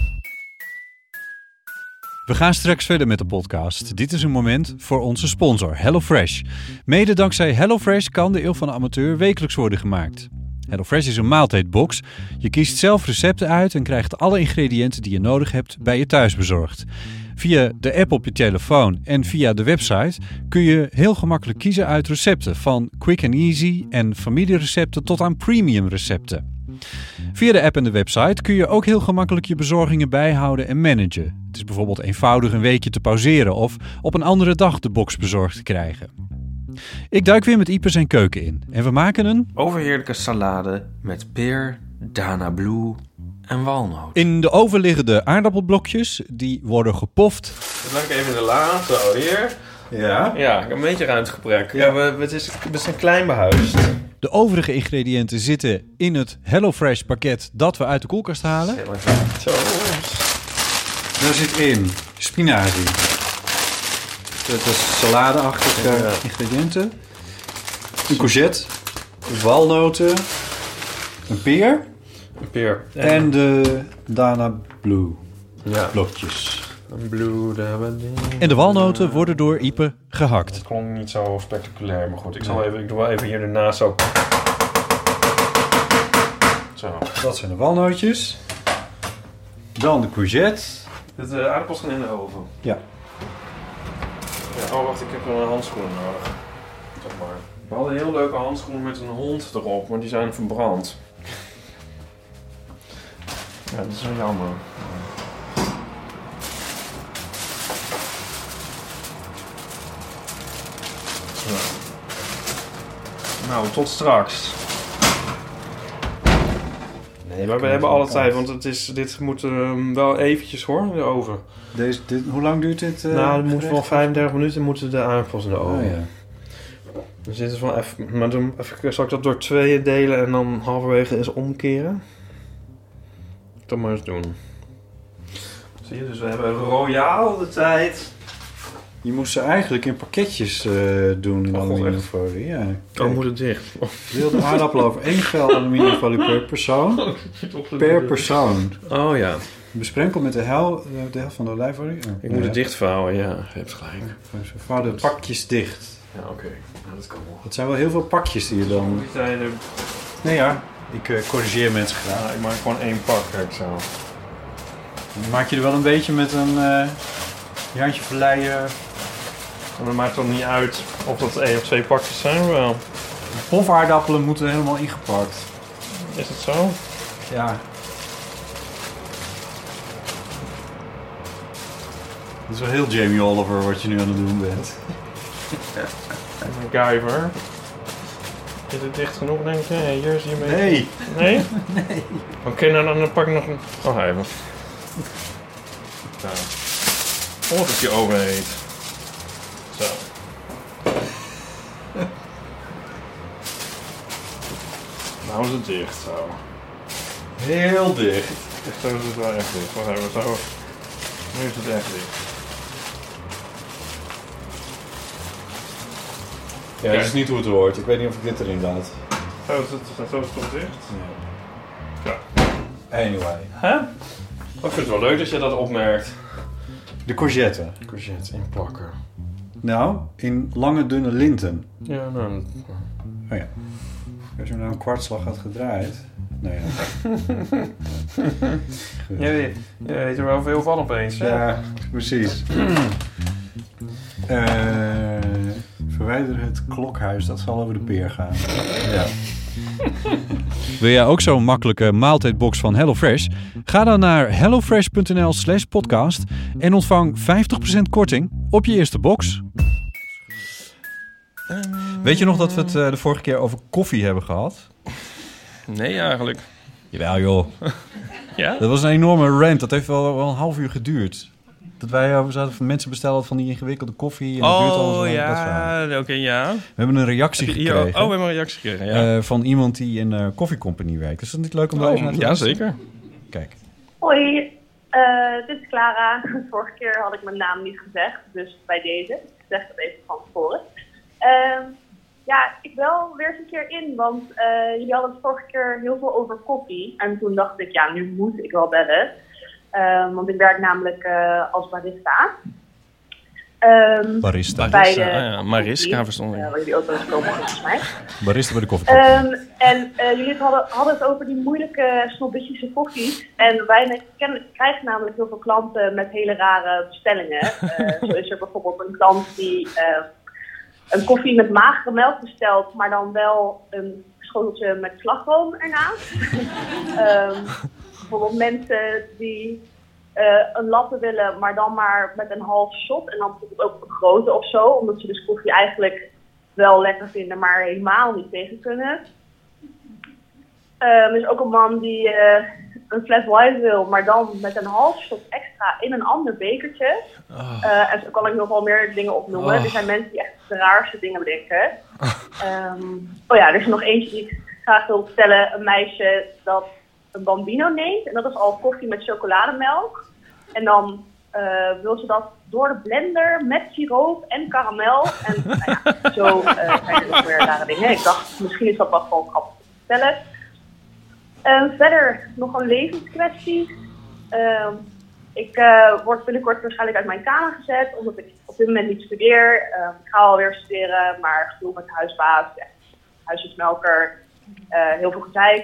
We gaan straks verder met de podcast. Dit is een moment voor onze sponsor, HelloFresh. Mede dankzij HelloFresh kan de Eeuw van de Amateur wekelijks worden gemaakt. HelloFresh is een maaltijdbox. Je kiest zelf recepten uit en krijgt alle ingrediënten die je nodig hebt bij je thuis bezorgd. Via de app op je telefoon en via de website kun je heel gemakkelijk kiezen uit recepten. Van quick and easy en familierecepten tot aan premium recepten. Via de app en de website kun je ook heel gemakkelijk je bezorgingen bijhouden en managen. Het is bijvoorbeeld eenvoudig een weekje te pauzeren of op een andere dag de box bezorgd te krijgen. Ik duik weer met Ipe zijn keuken in en we maken een... overheerlijke salade met peer, Dana Blue en walnoot. In de oven liggen de aardappelblokjes, die worden gepoft. Dat maak ik even in de la, zo hier. Ja? Ja, ik heb een beetje ruimtegebrek. Ja, we zijn klein behuisd. De overige ingrediënten zitten in het HelloFresh pakket dat we uit de koelkast halen. Zo. Daar zit in spinazie. Dat is salade-achtige ingrediënten. Een courgette. Walnoten. Een peer. Een peer. En de Dana Blue blokjes. Een blue, en de walnoten worden door Ipe gehakt. Het klonk niet zo spectaculair, maar goed. Ik doe wel even hier ernaast ook. Zo. Dat zijn de walnootjes. Dan de courgette. De aardappels gaan in de oven. Ja. Oh, wacht, ik heb een handschoen nodig. Zeg maar. We hadden heel leuke handschoenen met een hond erop, maar die zijn verbrand. Ja, dat is wel jammer. Zo. Nou, tot straks. Nee, maar we hebben alle tijd, want dit moet wel eventjes hoor, in de oven. Hoe lang duurt dit? Het moet wel 35 minuten moeten de aardappels in de oven. Oh, ja. Dan zit het van even, maar dan zal ik dat door 2 delen en dan halverwege eens omkeren. Dat maar eens doen. Zie je, dus we hebben royaal de tijd. Je moest ze eigenlijk in pakketjes doen in aluminiumfolie. Ja. Oh, moet het dicht? Wilde aardappel over 1 vel aluminiumfolie per persoon. Per persoon. Oh ja. Besprenkeld met de helft van de olijfolie. Ik moet het dichtvouwen, ja. Je hebt gelijk. Vouw de pakjes dicht. Ja, oké. Nou, dat kan wel. Het zijn wel heel veel pakjes die je dan... Nee ja, ik corrigeer mensen graag. Ja, ik maak gewoon 1 pak, kijk zo. Dan maak je er wel een beetje met een handje verleien. En dat maakt toch niet uit of dat 1 of 2 pakjes zijn, wel. Pofaardappelen moeten helemaal ingepakt. Is het zo? Ja. Het is wel heel Jamie Oliver wat je nu aan het doen bent. MacGyver. Is het dicht genoeg, denk je? Hey, hier zie je mee. Nee. Nee? Nee. Oké, nou dan pak ik nog een... Oh, even. Nou. Oh, dat je oven heet. Zo. Nou is het dicht, zo. Heel dicht. Zo is het wel echt dicht. Wacht even, zo. Nu is het echt dicht. Ja, dat is niet hoe het hoort. Ik weet niet of ik dit erin laat. Zo is het toch dicht? Ja. Anyway. Hè? Ik vind het wel leuk dat je dat opmerkt. De courgette. Courgette inpakken. Nou, in lange dunne linten. Ja, nou... Oh ja. Als je nou een kwartslag had gedraaid... Nou ja. Je weet er wel veel van opeens, hè? Ja, precies. Verwijder het klokhuis, dat zal over de peer gaan. Ja. Wil jij ook zo'n makkelijke maaltijdbox van HelloFresh? Ga dan naar hellofresh.nl/podcast en ontvang 50% korting op je eerste box. Weet je nog dat we het de vorige keer over koffie hebben gehad? Nee, eigenlijk. Jawel, joh. Ja? Dat was een enorme rant. Dat heeft wel een half uur geduurd. Dat wij van mensen bestellen van die ingewikkelde koffie. En dat duurt al ja. Oké, ja. We hebben een reactie gekregen. We hebben een reactie gekregen, ja. Van iemand die in een koffiecompany werkt. Is dat niet leuk om daar even naar te luisteren? luisteren? Ja, zeker. Kijk. Hoi, dit is Clara. Vorige keer had ik mijn naam niet gezegd, dus bij deze. Ik zeg het even van tevoren. Ja, ik bel weer eens een keer in, want jullie hadden het vorige keer heel veel over koffie. En toen dacht ik, ja, nu moet ik wel bellen. Want ik werk namelijk als barista. Barista. Bij de Mariska verstond ik. waar jullie ook wel eens komen, volgens mij. Barista bij de koffie. En jullie hadden het over die moeilijke snobistische koffies. En wij krijgen namelijk heel veel klanten met hele rare bestellingen. Zo is er bijvoorbeeld een klant die een koffie met magere melk bestelt, maar dan wel een schoteltje met slagroom ernaast. Bijvoorbeeld mensen die een latte willen, maar dan maar met een half shot. En dan bijvoorbeeld ook een grote of zo, omdat ze dus koffie eigenlijk wel lekker vinden, maar helemaal niet tegen kunnen. Er is ook een man die een fles white wil, maar dan met een half shot extra in een ander bekertje. En zo kan ik nog wel meer dingen opnoemen. Er zijn mensen die echt de raarste dingen bedenken. Er is er nog eentje die ik graag wil vertellen. Een meisje dat een Bambino neemt. En dat is al koffie met chocolademelk. En dan wil ze dat door de blender met siroop en karamel. En zo zijn er nog meer rare dingen. Ik dacht, misschien is dat wel gewoon grappig te vertellen. Verder nog een levenskwestie. Ik word binnenkort waarschijnlijk uit mijn kamer gezet, omdat ik op dit moment niet studeer. Ik ga alweer studeren, maar gedoe met huisbaas, huisjesmelker, heel veel gezeik.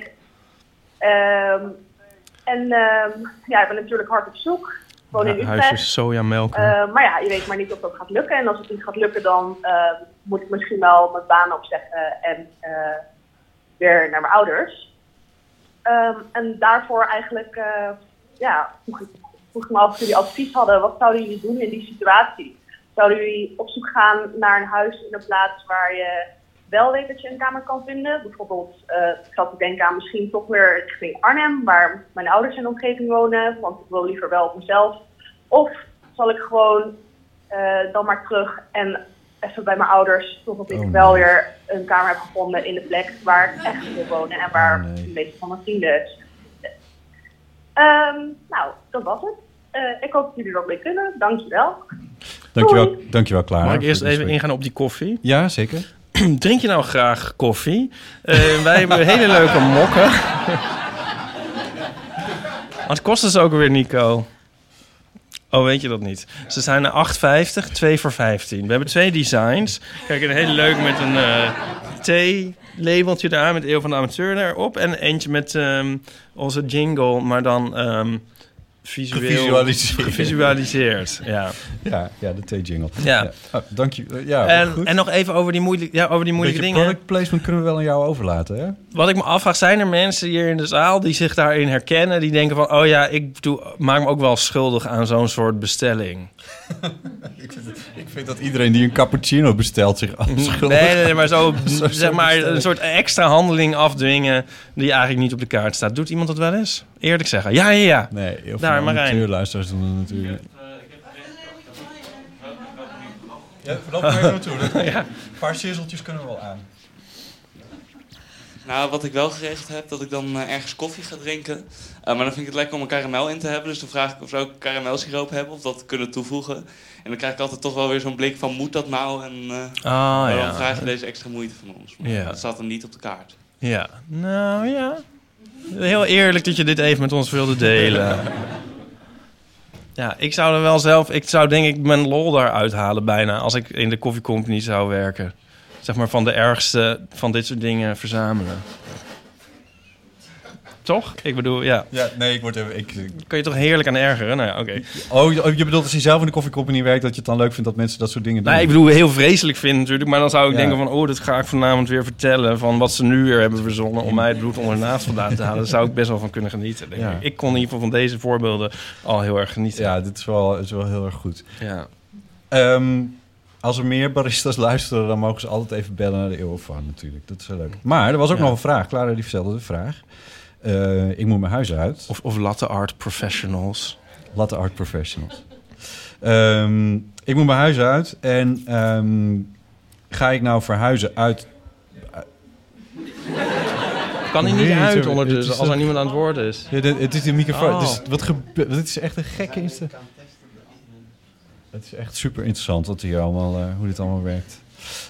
Ik ben natuurlijk hard op zoek. Gewoon in Utrecht. Huisjes sojamelk. Maar ja, je weet maar niet of dat gaat lukken. En als het niet gaat lukken, dan moet ik misschien wel mijn baan opzeggen en weer naar mijn ouders. En daarvoor eigenlijk vroeg ik me af of jullie advies hadden. Wat zouden jullie doen in die situatie? Zouden jullie op zoek gaan naar een huis in een plaats waar je wel weet dat je een kamer kan vinden? Bijvoorbeeld, ik zat te denken aan misschien toch weer richting Arnhem, waar mijn ouders in de omgeving wonen, want ik wil liever wel op mezelf. Of zal ik gewoon dan maar terug en even bij mijn ouders, totdat ik wel weer een kamer heb gevonden in de plek waar ik echt wil wonen en waar de meeste van mijn vrienden zitten. Dat was het. Ik hoop dat jullie er ook mee kunnen. Dankjewel. Dankjewel, Clara. Mag ik eerst even ingaan op die koffie? Ja, zeker. Drink je nou graag koffie? Wij hebben hele leuke mokken. Wat kosten ze ook weer, Nico? Oh, weet je dat niet? Ze zijn €8,50, 2 voor €15. We hebben 2 designs. Kijk, een hele leuk met een thee-labeltje daar met Eeuw van de Amateur erop. En eentje met onze jingle, maar dan visueel gevisualiseerd. Ja, de thee-jingle. Ja. Dank je. En nog even over die moeilijke dingen. Product placement kunnen we wel aan jou overlaten, hè? Wat ik me afvraag, zijn er mensen hier in de zaal die zich daarin herkennen? Die denken van, maak me ook wel schuldig aan zo'n soort bestelling. Ik vind dat iedereen die een cappuccino bestelt zich afschuldigt. Nee, maar zo zeg maar een soort extra handeling afdwingen die eigenlijk niet op de kaart staat. Doet iemand dat wel eens? Eerlijk zeggen. Ja. Nee, heel daar, veel amateurluisteraars doen dat natuurlijk. Ja, voorlopig ga je naartoe. Een paar sizzeltjes kunnen we wel aan. Nou, wat ik wel geregeld heb, dat ik dan ergens koffie ga drinken. Maar dan vind ik het lekker om een karamel in te hebben. Dus dan vraag ik of ze ook karamelsiroop hebben, of dat kunnen toevoegen. En dan krijg ik altijd toch wel weer zo'n blik van, moet dat nou? En dan vraag je deze extra moeite van ons. Maar dat staat dan niet op de kaart. Ja, nou ja. Heel eerlijk dat je dit even met ons wilde delen. Ja, ik zou denk ik mijn lol daaruit halen bijna als ik in de Coffee Company zou werken. Zeg maar van de ergste van dit soort dingen verzamelen. Toch? Ik bedoel, ja. Ja, nee, ik word even... Kan je toch heerlijk aan ergeren? Nou ja, oké. Oh, je bedoelt als je zelf in de Coffee Company werkt, dat je het dan leuk vindt dat mensen dat soort dingen doen? Nee, ik bedoel, heel vreselijk vinden natuurlijk. Maar dan zou ik denken van, dat ga ik vanavond weer vertellen van wat ze nu weer hebben verzonnen om mij het bloed onder de naast vandaan te halen. Daar zou ik best wel van kunnen genieten, denk ik. Ik kon in ieder geval van deze voorbeelden al heel erg genieten. Ja, dit is wel heel erg goed. Ja. Als er meer baristas luisteren, dan mogen ze altijd even bellen naar de Eeuw van natuurlijk. Dat is wel leuk. Maar er was ook nog een vraag. Clara die vertelde de vraag. Ik moet mijn huis uit. Of latte art professionals. Latte art professionals. Ik moet mijn huis uit. En ga ik nou verhuizen uit... Kan hij niet uit ondertussen als er niemand aan het woord is? Ja, het is de microfoon. Oh. Dus wat gebeurt? Dit is echt een gekke instelling. Het is echt super interessant wat hier allemaal, hoe dit allemaal werkt.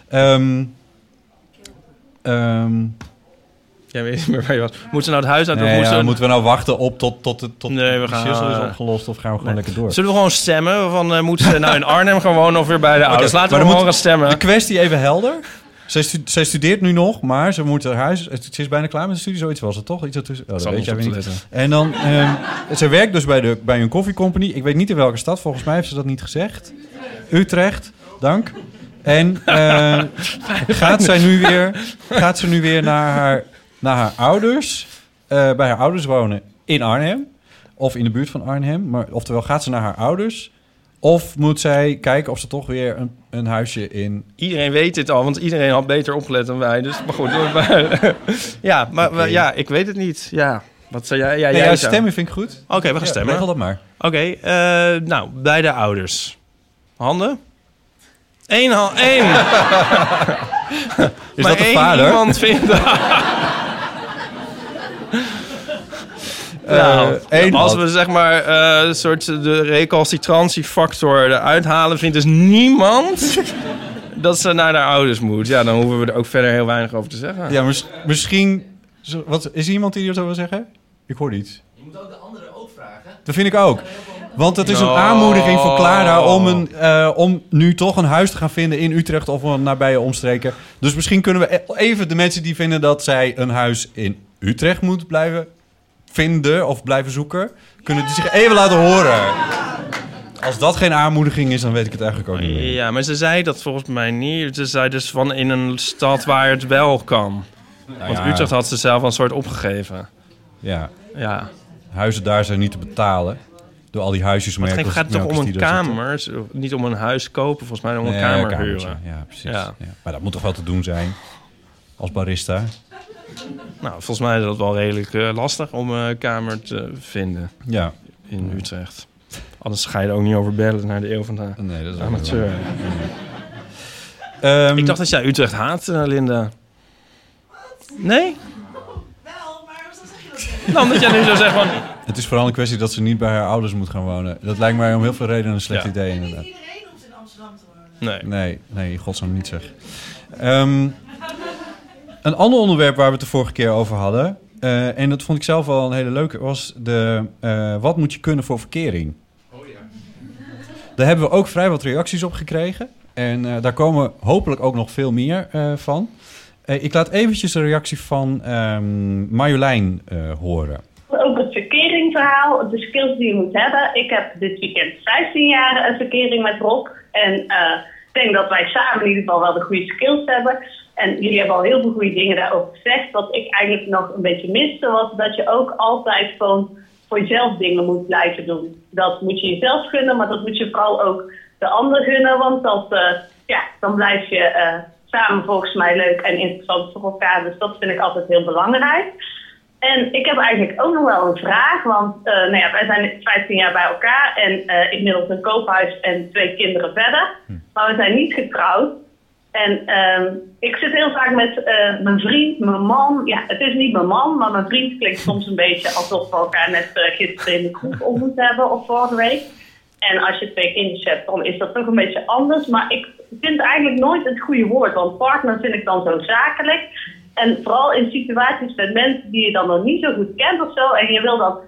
Jij weet niet meer waar je was. Moeten ze nou het huis uit? Nee, moeten we nou wachten op tot de schissel is opgelost? Of gaan we gewoon lekker door? Zullen we gewoon stemmen? Van, moeten ze nou in Arnhem gaan wonen of weer bij de ouders? Laten we gewoon gaan stemmen. De kwestie even helder. Zij studeert nu nog, maar ze moet haar huis... Ze is bijna klaar met de studie, zoiets was het toch? Iets ertussen. Oh, dat weet jij niet. En dan... ze werkt dus bij een koffie company. Ik weet niet in welke stad. Volgens mij heeft ze dat niet gezegd. Utrecht. Dank. En gaat ze nu weer naar haar ouders... bij haar ouders wonen in Arnhem. Of in de buurt van Arnhem. Maar, oftewel, gaat ze naar haar ouders... Of moet zij kijken of ze toch weer een huisje in... Iedereen weet dit al, want iedereen had beter opgelet dan wij. Dus, maar goed. Ik weet het niet. Ja. Wat zei jij? Ja, Nee, jij jouw zou- stemmen vind ik goed. Oké, we gaan stemmen. Regel dat maar. Oké, nou, bij de ouders. Handen? Eén hand. Één. Is maar dat de één vader? iemand vindt... Nou, als we zeg maar een soort de recalcitratiefactor eruit halen, vindt dus niemand dat ze naar haar ouders moet. Ja, dan hoeven we er ook verder heel weinig over te zeggen. Ja, misschien... Wat, is er iemand die dat wil zeggen? Ik hoor iets. Je moet ook de anderen ook vragen. Dat vind ik ook. Want het is een No. aanmoediging voor Clara om nu toch een huis te gaan vinden in Utrecht of een nabije omstreken. Dus misschien kunnen we even de mensen die vinden dat zij een huis in Utrecht moet blijven vinden of blijven zoeken, kunnen die zich even laten horen. Als dat geen aanmoediging is, dan weet ik het eigenlijk ook niet meer. Ja, maar ze zei dat volgens mij niet. Ze zei dus van in een stad waar het wel kan. Want ja. Utrecht had ze zelf een soort opgegeven. Ja. Ja. Huizen daar zijn niet te betalen. Door al die huisjes. Maar het gaat toch om een kamer? Niet om een huis kopen, volgens mij om een kamer huren. Ja, precies. Ja. Ja. Maar dat moet toch wel te doen zijn? Als barista? Nou, volgens mij is dat wel redelijk lastig om een kamer te vinden. Ja. In Utrecht. Anders ga je er ook niet over bellen naar de eeuw van de amateur. Ik dacht dat jij Utrecht haat, Linda. Nee? Nou, omdat jij nu zo zegt van... Het is vooral een kwestie dat ze niet bij haar ouders moet gaan wonen. Dat lijkt mij om heel veel redenen een slecht idee, inderdaad. Iedereen hoeft in Amsterdam te wonen. Nee, godsnaam niet zeg. Een ander onderwerp waar we het de vorige keer over hadden, en dat vond ik zelf wel een hele leuke, was de wat moet je kunnen voor verkering? Oh ja. Daar hebben we ook vrij wat reacties op gekregen. En daar komen hopelijk ook nog veel meer van. Ik laat eventjes de reactie van Marjolein horen. Ook het verkeringverhaal, de skills die je moet hebben. Ik heb dit weekend 15 jaar een verkering met Rob. En ik denk dat wij samen in ieder geval wel de goede skills hebben. En jullie hebben al heel veel goede dingen daarover gezegd. Wat ik eigenlijk nog een beetje miste was dat je ook altijd gewoon voor jezelf dingen moet blijven doen. Dat moet je jezelf gunnen, maar dat moet je vooral ook de ander gunnen. Want dan blijf je samen volgens mij leuk en interessant voor elkaar. Dus dat vind ik altijd heel belangrijk. En ik heb eigenlijk ook nog wel een vraag, want wij zijn 15 jaar bij elkaar en inmiddels een koophuis en 2 kinderen verder. Maar we zijn niet getrouwd. En ik zit heel vaak met mijn vriend, mijn man. Ja, het is niet mijn man, maar mijn vriend klinkt soms een beetje alsof we elkaar net gisteren in de kroeg ontmoet hebben of vorige week. En als je 2 kindjes hebt, dan is dat toch een beetje anders. Maar ik vind eigenlijk nooit het goede woord, want partner vind ik dan zo zakelijk. En vooral in situaties met mensen die je dan nog niet zo goed kent of zo. En je wil dan...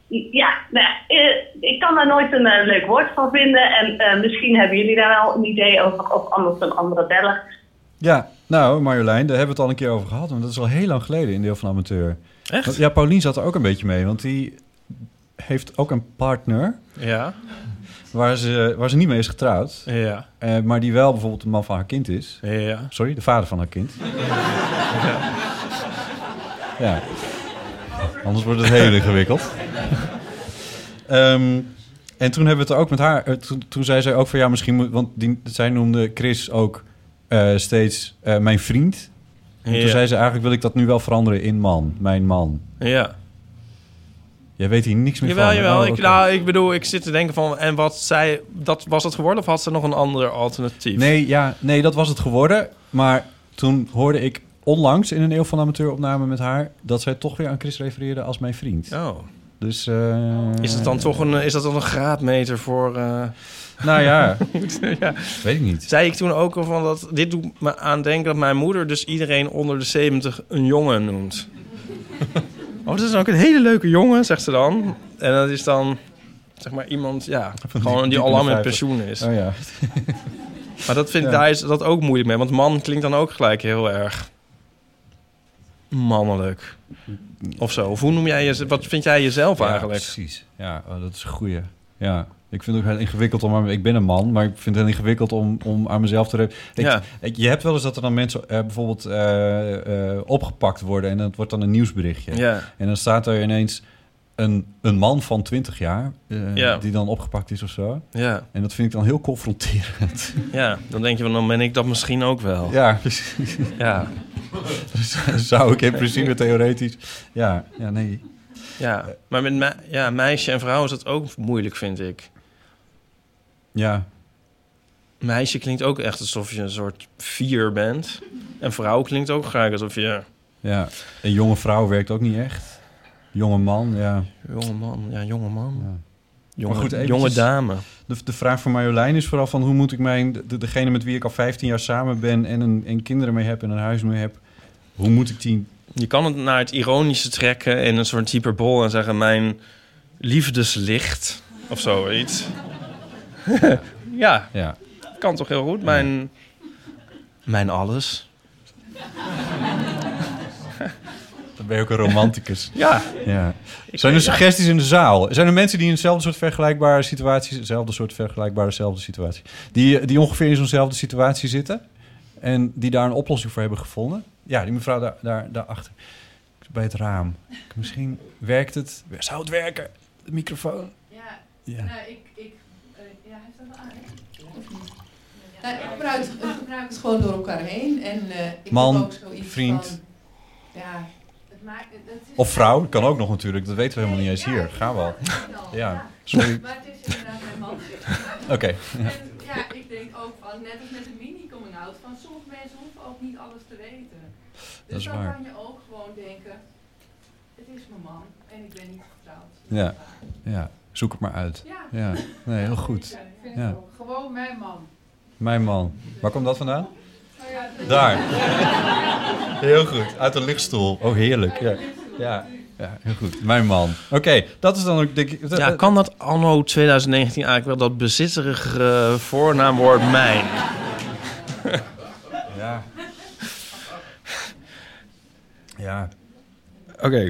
ik kan daar nooit een leuk woord van vinden. En misschien hebben jullie daar wel een idee over. Of anders een andere beller. Ja, nou Marjolein, daar hebben we het al een keer over gehad. Want dat is al heel lang geleden in Deel van Amateur. Echt? Ja, Paulien zat er ook een beetje mee. Want die heeft ook een partner. Ja. Waar ze niet mee is getrouwd. Ja. Maar die wel bijvoorbeeld de man van haar kind is. Ja. Sorry, de vader van haar kind. Ja. Anders wordt het heel ingewikkeld. En toen hebben we het er ook met haar... Toen zei zij ook van ja, misschien moet... Want zij noemde Chris ook steeds mijn vriend. En toen zei ze eigenlijk wil ik dat nu wel veranderen in man. Mijn man. Ja. Jij weet hier niks meer Jawel, van. jawel. Oh, okay. Ik bedoel, ik zit te denken van... En wat zij... Was het geworden of had ze nog een ander alternatief? Nee, dat was het geworden. Maar toen hoorde ik onlangs in een Eeuw van Amateur opname met haar... dat zij toch weer aan Chris refereerde als mijn vriend. Oh. Dus... Is het dan toch een graadmeter voor... Nou ja, ja, weet ik niet. Zei ik toen ook al van dat... Dit doet me aan denken dat mijn moeder dus iedereen onder de 70 een jongen noemt. Oh, dat is ook een hele leuke jongen, zegt ze dan. En dat is dan, zeg maar, iemand, ja, gewoon die al lang met pensioen is. Oh ja. Maar dat daar is dat ook moeilijk mee. Want man klinkt dan ook gelijk heel erg mannelijk. Of zo. Of hoe noem jij wat vind jij jezelf eigenlijk? Precies. Ja, dat is een goeie. Ja. Ik vind het ook heel ingewikkeld ik ben een man, maar ik vind het heel ingewikkeld om aan mezelf te... Je hebt wel eens dat er dan mensen bijvoorbeeld opgepakt worden en het wordt dan een nieuwsberichtje. Ja. En dan staat er ineens een man van 20 jaar die dan opgepakt is of zo. Ja. En dat vind ik dan heel confronterend. Ja, dan denk je van, dan ben ik dat misschien ook wel. Ja, precies. Ja. Zou ik in principe theoretisch... Ja, nee. Ja, maar met meisje en vrouw is dat ook moeilijk, vind ik. Ja. Meisje klinkt ook echt alsof je een soort 4 bent. En vrouw klinkt ook graag alsof je... Ja, een jonge vrouw werkt ook niet echt. Jonge man, ja. Jonge man. Ja. Jonge, Maar goed, jonge dame. De vraag voor Marjolein is vooral van... hoe moet ik degene met wie ik al 15 jaar samen ben... en kinderen mee heb en een huis mee heb... hoe moet ik die... Je kan het naar het ironische trekken in een soort hyperbol... en zeggen mijn liefdeslicht of zoiets. Ja, kan toch heel goed. Mijn alles. Dan ben je ook een romanticus. Ja. Zijn er suggesties in de zaal? Zijn er mensen die in dezelfde soort vergelijkbare situatie... die ongeveer in zo'nzelfde situatie zitten... en die daar een oplossing voor hebben gevonden? Ja, die mevrouw daarachter. Bij het raam. Misschien werkt het. Zou het werken? De microfoon. Ja. Nou, hij staat wel aan. Nou, ik gebruik het gewoon door elkaar heen. En ik man, heb ook zoiets vriend. Van, ja, het maakt, het is of vrouw, kan ook nog natuurlijk. Dat weten we helemaal niet eens hier. Gaan we al. Ja, sorry. Maar het is inderdaad mijn man. Oké. Ja, ik denk ook van, net als met de mini-coming-out, van sommige mensen hoeven ook niet alles te weten. Dus dat is dan waar. kan je ook gewoon denken, het is mijn man en ik ben niet getrouwd. Ja, zoek het maar uit. Ja. Nee, heel goed. Ja. Gewoon mijn man. Mijn man. Waar komt dat vandaan? Daar. Heel goed. Uit de lichtstoel. Oh, heerlijk. Ja, heel goed. Mijn man. Oké, dat is dan ook... kan dat anno 2019 eigenlijk wel dat bezitterige voornaamwoord mijn? Ja. Oké.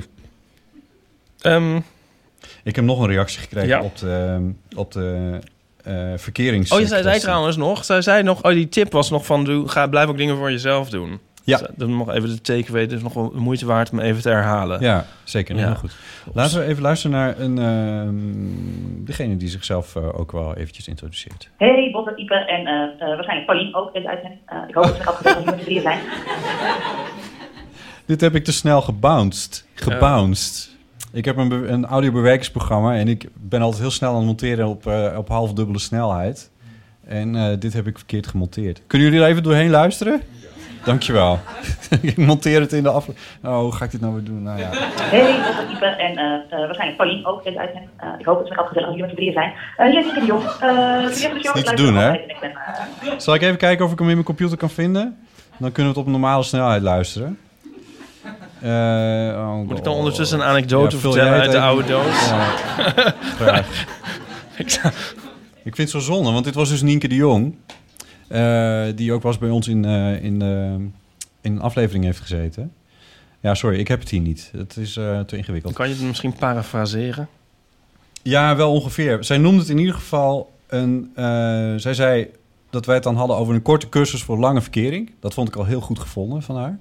Ik heb nog een reactie gekregen op de verkerings... Oh, jij zei trouwens nog... Zij zei nog... Oh, die tip was nog van... blijf ook dingen voor jezelf doen. Ja. Dus, dan nog even de takeaway. Het is nog wel moeite waard om even te herhalen. Ja, zeker. Heel goed. Laten we even luisteren naar degene die zichzelf ook wel eventjes introduceert. Hey, Botte, Ipe en waarschijnlijk Paulien ook in de uitzending. Ik hoop dat ze afgezet dat we met z'n drieën zijn. Dit heb ik te snel gebounced. Ik heb een audiobewerkingsprogramma en ik ben altijd heel snel aan het monteren op halfdubbele snelheid. En dit heb ik verkeerd gemonteerd. Kunnen jullie er even doorheen luisteren? Dankjewel. Ik monteer het in de aflevering. Oh, hoe ga ik dit nou weer doen? Nou ja. Hey, Botte, Ipe en waarschijnlijk Paulien ook in de uitzending. Ik hoop dat ze afgezet dat we met z'n drieën zijn. Hier is Nieke de Jong. Niet te doen, hè? Zal ik even kijken of ik hem in mijn computer kan vinden? Dan kunnen we het op normale snelheid luisteren. Moet ik dan ondertussen een anekdote vertellen uit de oude doos? Ja, ik vind het zo zonde, want dit was dus Nienke de Jong. Die ook was bij ons in een aflevering heeft gezeten. Ja, sorry, ik heb het hier niet. Het is te ingewikkeld. Kan je het misschien parafraseren? Ja, wel ongeveer. Zij noemde het in ieder geval zij zei dat wij het dan hadden over een korte cursus voor lange verkering. Dat vond ik al heel goed gevonden van haar.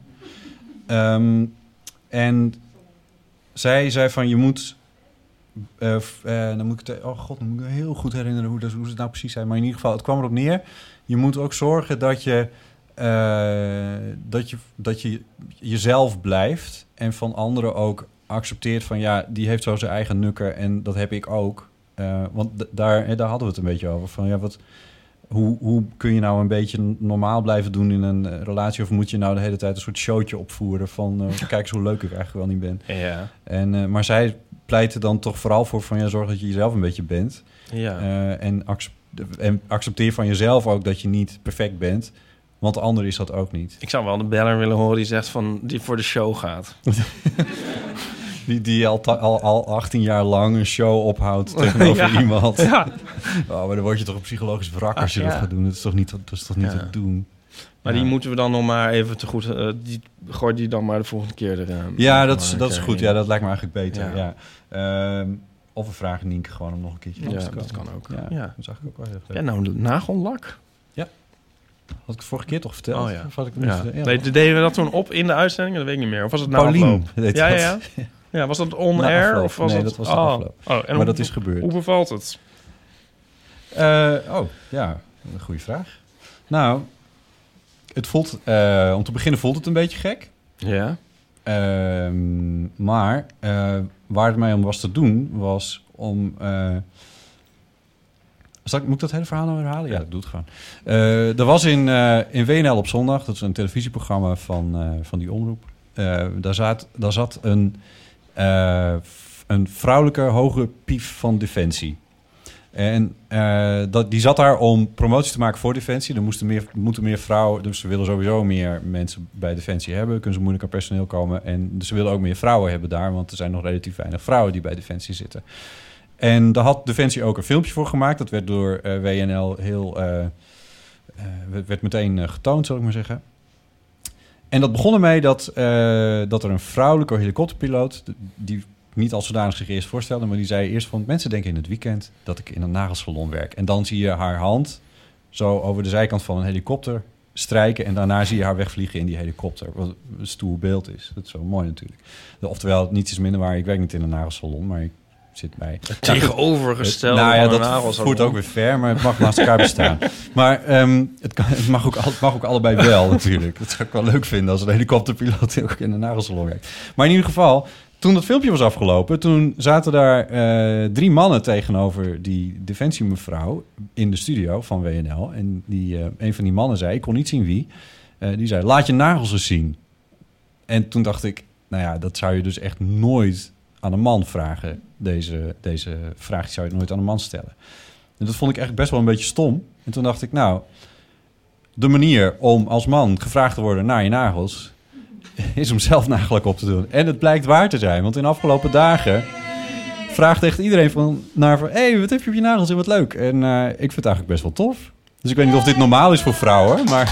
En zij zei van je moet... dan moet ik het... Oh god, dan moet ik me heel goed herinneren hoe het nou precies zei. Maar in ieder geval, het kwam erop neer. Je moet ook zorgen dat je jezelf blijft. En van anderen ook accepteert van ja, die heeft zo zijn eigen nukker. En dat heb ik ook. Want daar hadden we het een beetje over. Van ja, hoe kun je nou een beetje normaal blijven doen in een relatie? Of moet je nou de hele tijd een soort showtje opvoeren van... kijk eens hoe leuk ik eigenlijk wel niet ben. Ja. Maar zij pleitte dan toch vooral voor van... ja, zorg dat je jezelf een beetje bent. Ja. En accepteer van jezelf ook dat je niet perfect bent. Want de ander is dat ook niet. Ik zou wel de beller willen horen die zegt van... die voor de show gaat. Die al 18 jaar lang een show ophoudt tegenover iemand. Ja. Oh, maar dan word je toch een psychologisch wrak als je dat gaat doen. Dat is toch niet te doen. Maar die moeten we dan nog maar even te goed... die gooi die dan maar de volgende keer erin. Ja, dat is goed. Ja, dat lijkt me eigenlijk beter. Ja. Of we vragen Nienke gewoon om nog een keertje langs te komen. Dat kan ook. Ja. Dat zag ik ook wel heel leuk. Ja, nou, nagellak. Ja. Had ik vorige keer toch verteld? Oh ja. Of had ik het niet Nee, deden we dat toen op in de uitzending? Dat weet ik niet meer. Of was het na Paulien afloop? Ja. Ja, was dat on-air? Of was dat was de afloop. En maar dat is gebeurd. Hoe bevalt het? Ja, een goede vraag. Nou, het voelt... om te beginnen voelt het een beetje gek. Ja. Maar waar het mij om was te doen, was om... moet ik dat hele verhaal nou herhalen? Ja, dat doe het gewoon. Er was in WNL op zondag, dat is een televisieprogramma van die omroep. Daar zat een vrouwelijke hoge pief van Defensie. En die zat daar om promotie te maken voor Defensie. Er moeten meer vrouwen... Dus ze willen sowieso meer mensen bij Defensie hebben. Kunnen ze moeilijk aan personeel komen. En dus ze willen ook meer vrouwen hebben daar. Want er zijn nog relatief weinig vrouwen die bij Defensie zitten. En daar had Defensie ook een filmpje voor gemaakt. Dat werd door WNL werd meteen getoond, zal ik maar zeggen. En dat begon ermee dat er een vrouwelijke helikopterpiloot... die niet als zodanig zich eerst voorstelde, maar die zei eerst van... mensen denken in het weekend dat ik in een nagelsalon werk. En dan zie je haar hand zo over de zijkant van een helikopter strijken... en daarna zie je haar wegvliegen in die helikopter. Wat een stoer beeld is. Dat is zo mooi natuurlijk. Oftewel, niets is minder waar. Ik werk niet in een nagelsalon, maar ik zit bij... Het tegenovergestelde van een nagelsalon. Dat voert ook weer ver, maar het mag naast elkaar bestaan. Maar het mag ook allebei wel natuurlijk. Dat zou ik wel leuk vinden als een helikopterpiloot ook in een nagelsalon werkt. Maar in ieder geval... Toen dat filmpje was afgelopen, toen zaten daar 3 mannen tegenover die defensiemevrouw in de studio van WNL. En een van die mannen zei, ik kon niet zien wie, die zei, laat je nagels eens zien. En toen dacht ik, nou ja, dat zou je dus echt nooit aan een man vragen. Deze vraag zou je nooit aan een man stellen. En dat vond ik echt best wel een beetje stom. En toen dacht ik, nou, de manier om als man gevraagd te worden naar je nagels... is om zelf nagellak op te doen. En het blijkt waar te zijn. Want in de afgelopen dagen vraagt echt iedereen naar van... hey, wat heb je op je nagels en wat leuk. En ik vind het eigenlijk best wel tof. Dus ik weet niet of dit normaal is voor vrouwen, maar...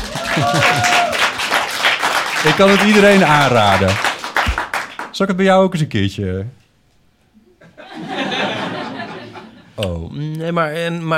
ik kan het iedereen aanraden. Zal ik het bij jou ook eens een keertje... Oh. Nee, maar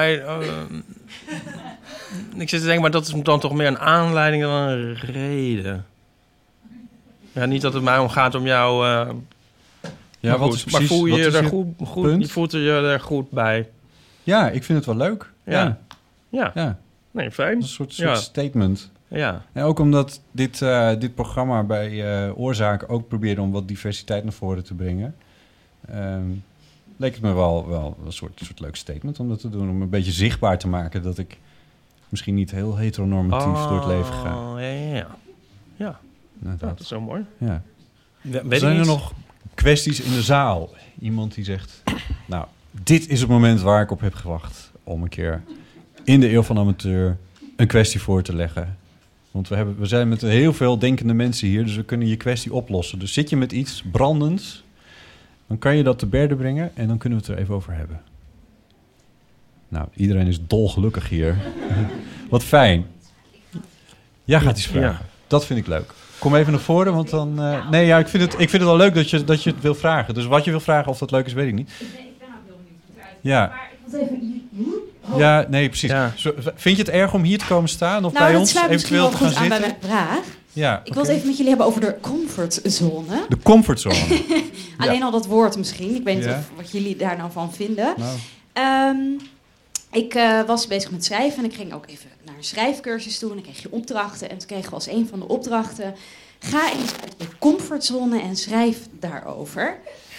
ik zit te denken, maar dat is dan toch meer een aanleiding dan een reden. Ja, niet dat het mij om gaat om jou... ja, wat is precies... Maar voel je je er goed? Je voelt je er goed bij? Ja, ik vind het wel leuk. Ja. Nee, fijn. Een soort statement. Ja. En ook omdat dit programma bij Oorzaak ook probeerde om wat diversiteit naar voren te brengen. Leek het me wel een soort leuk statement om dat te doen. Om een beetje zichtbaar te maken dat ik misschien niet heel heteronormatief door het leven ga. Ja. Dat is zo mooi. Ja. Zijn er nog kwesties in de zaal? Iemand die zegt... nou, dit is het moment waar ik op heb gewacht... om een keer in de Eeuw van de Amateur een kwestie voor te leggen. Want we zijn met heel veel denkende mensen hier... dus we kunnen je kwestie oplossen. Dus zit je met iets brandends... dan kan je dat te berde brengen... en dan kunnen we het er even over hebben. Nou, iedereen is dolgelukkig hier. Wat fijn. Jij gaat iets vragen. Ja. Dat vind ik leuk. Kom even naar voren, want dan... ik vind het wel leuk dat je het wil vragen. Dus wat je wil vragen, of dat leuk is, weet ik niet. Ik ben ook heel benieuwd. Ja. Maar ik was even... Ja, nee, precies. Ja. Vind je het erg om hier te komen staan? Of bij ons eventueel te gaan zitten? Bij mijn vraag. Ja, ik wil het even met jullie hebben over de comfortzone. De comfortzone. Alleen al dat woord misschien. Ik weet niet wat jullie daar nou van vinden. Nou. Ik was bezig met schrijven en ik ging ook even naar een schrijfcursus toe. En dan kreeg je opdrachten. En toen kregen we als een van de opdrachten... ga eens uit de comfortzone en schrijf daarover.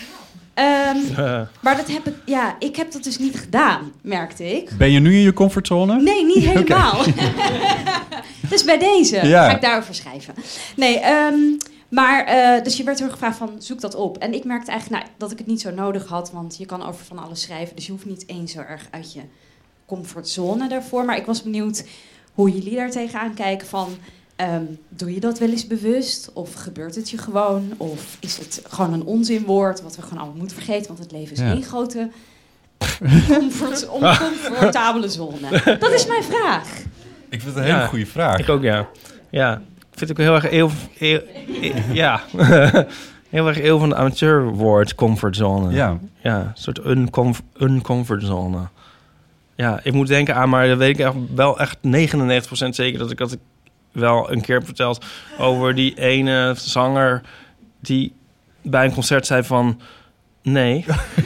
Maar dat heb ik heb dat dus niet gedaan, merkte ik. Ben je nu in je comfortzone? Nee, niet helemaal. Dus bij deze ga ik daarover schrijven. Nee, dus je werd heel gevraagd van, zoek dat op. En ik merkte eigenlijk dat ik het niet zo nodig had. Want je kan over van alles schrijven. Dus je hoeft niet eens zo erg uit je comfortzone daarvoor. Maar ik was benieuwd hoe jullie daar tegenaan kijken van... doe je dat wel eens bewust? Of gebeurt het je gewoon? Of is het gewoon een onzinwoord wat we gewoon allemaal moeten vergeten? Want het leven is één grote oncomfortabele zone. Dat is mijn vraag. Ik vind het een hele goede vraag. Ik ook, ja. Ja, ik vind het ook heel erg heel erg eeuw van de amateurwoord, comfortzone. Ja. Ja, een soort uncomfortzone. Ja, ik moet denken aan, maar dat weet ik wel echt 99% zeker dat ik wel een keer heb verteld over die ene zanger die bij een concert zei van nee.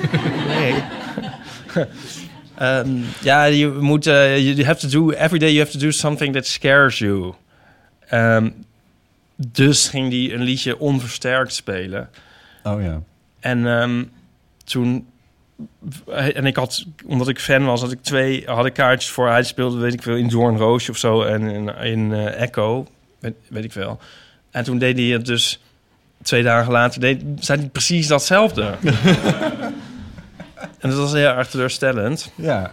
Je moet you have to do every day you have to do something that scares you. dus ging die een liedje onversterkt spelen. Oh ja. En toen... En ik had, omdat ik fan was, had ik kaartjes voor. Hij speelde, weet ik veel, in Doornroosje of zo. En in Echo, weet ik veel. En toen deed hij het dus 2 dagen later, zei hij precies datzelfde. En dat was heel erg teleurstellend. Ja.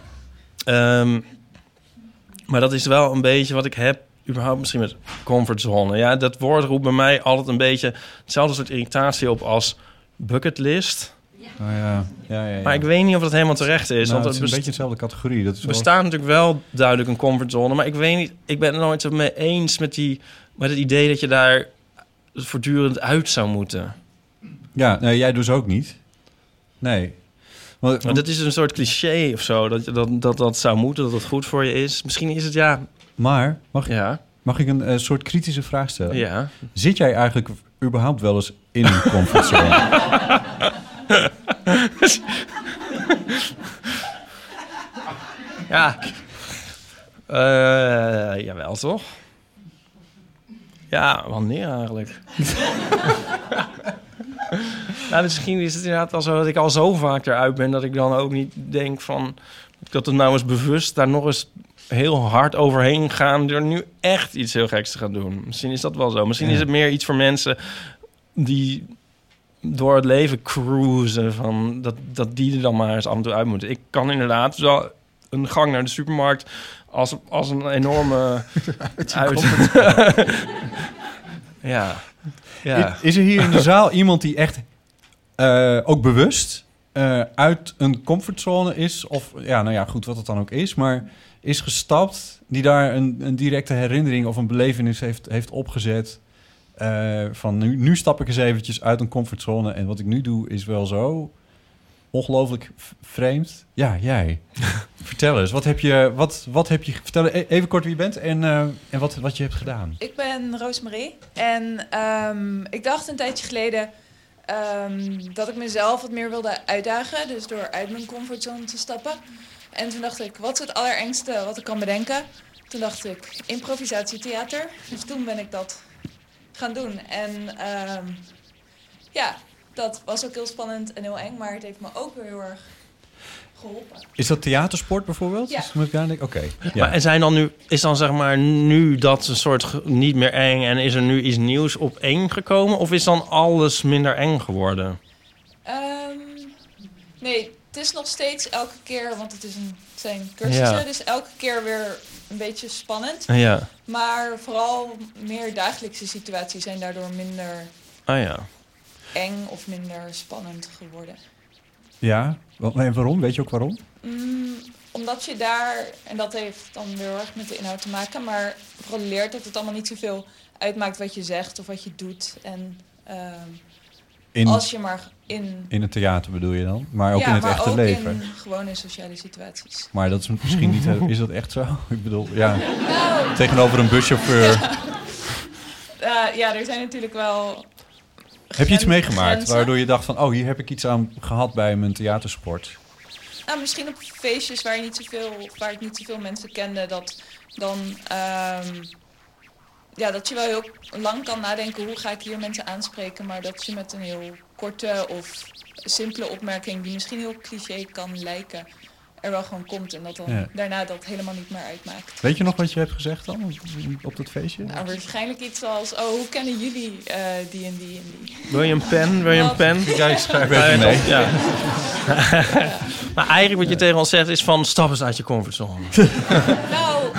Maar dat is wel een beetje wat ik heb, überhaupt misschien met comfortzone. Ja, dat woord roept bij mij altijd een beetje hetzelfde soort irritatie op als bucketlist. Oh ja. Ja. Maar ik weet niet of dat helemaal terecht is. Nou, want het is een beetje dezelfde categorie. Dat is wel... bestaat natuurlijk wel duidelijk een comfortzone. Maar ik weet niet, ik ben het nooit zo mee eens met het idee dat je daar voortdurend uit zou moeten. Ja, nee, jij dus ook niet. Nee. Maar dat is een soort cliché of zo. Dat zou moeten, dat het goed voor je is. Misschien is het ja. Maar, mag ik een soort kritische vraag stellen? Ja. Zit jij eigenlijk überhaupt wel eens in een comfortzone? Ja. Jawel, toch? Ja, wanneer eigenlijk? Nou, misschien is het inderdaad wel zo dat ik al zo vaak eruit ben... dat ik dan ook niet denk van... dat het nou eens bewust daar nog eens heel hard overheen gaan... door nu echt iets heel geks te gaan doen. Misschien is dat wel zo. Misschien is het meer iets voor mensen die door het leven cruisen... van dat die er dan maar eens af en toe uit moeten. Ik kan inderdaad wel een gang naar de supermarkt... als een enorme Ja. Is er hier in de zaal iemand die echt ook bewust uit een comfortzone is? Of ja, nou ja, goed, wat het dan ook is. Maar is gestapt, die daar een directe herinnering of een belevenis heeft opgezet... van nu stap ik eens eventjes uit een comfortzone... en wat ik nu doe is wel zo ongelooflijk vreemd. Ja, jij. Vertel eens, wat heb je... Vertel even kort wie je bent en wat je hebt gedaan. Ik ben Roosmarie en ik dacht een tijdje geleden dat ik mezelf wat meer wilde uitdagen. Dus door uit mijn comfortzone te stappen. En toen dacht ik, wat is het allerengste wat ik kan bedenken? Toen dacht ik, improvisatietheater. Dus toen ben ik dat gaan doen. En ja, dat was ook heel spannend en heel eng, maar het heeft me ook weer heel erg geholpen. Is dat theatersport bijvoorbeeld? Ja. Oké. Ja. Maar en zijn dan nu, is dan zeg maar nu dat een soort niet meer eng en is er nu iets nieuws op eng gekomen? Of is dan alles minder eng geworden? Nee, het is nog steeds elke keer, want het zijn cursussen, Ja. dus elke keer weer een beetje spannend. Ja. Maar vooral meer dagelijkse situaties zijn daardoor minder eng of minder spannend geworden. Ja, en waarom? Weet je ook waarom? Omdat je daar, en dat heeft dan weer heel erg met de inhoud te maken, maar vooral leert dat het allemaal niet zoveel uitmaakt wat je zegt of wat je doet. En als je maar in het theater bedoel je dan? Maar ook in het echte leven? Ja, maar ook in gewone sociale situaties. Maar dat is misschien niet... Is dat echt zo? Ik bedoel, ja. Nou, tegenover een buschauffeur. Ja, er zijn natuurlijk wel... Heb je iets meegemaakt grenzen. waardoor je dacht van... oh, hier heb ik iets aan gehad bij mijn theatersport? Nou, misschien op feestjes waar ik niet zoveel mensen kende, dat dan... dat je wel heel lang kan nadenken, hoe ga ik hier mensen aanspreken, maar dat je met een heel korte of simpele opmerking, die misschien heel cliché kan lijken, er wel gewoon komt en dat dan daarna dat helemaal niet meer uitmaakt. Weet je nog wat je hebt gezegd dan op dat feestje? Nou, waarschijnlijk iets als, hoe kennen jullie die en die en die? Wil je een pen? Ja, ik schrijf even mee. Ja. Maar eigenlijk wat je tegen ons zegt is van, stap eens uit je comfortzone. Nou,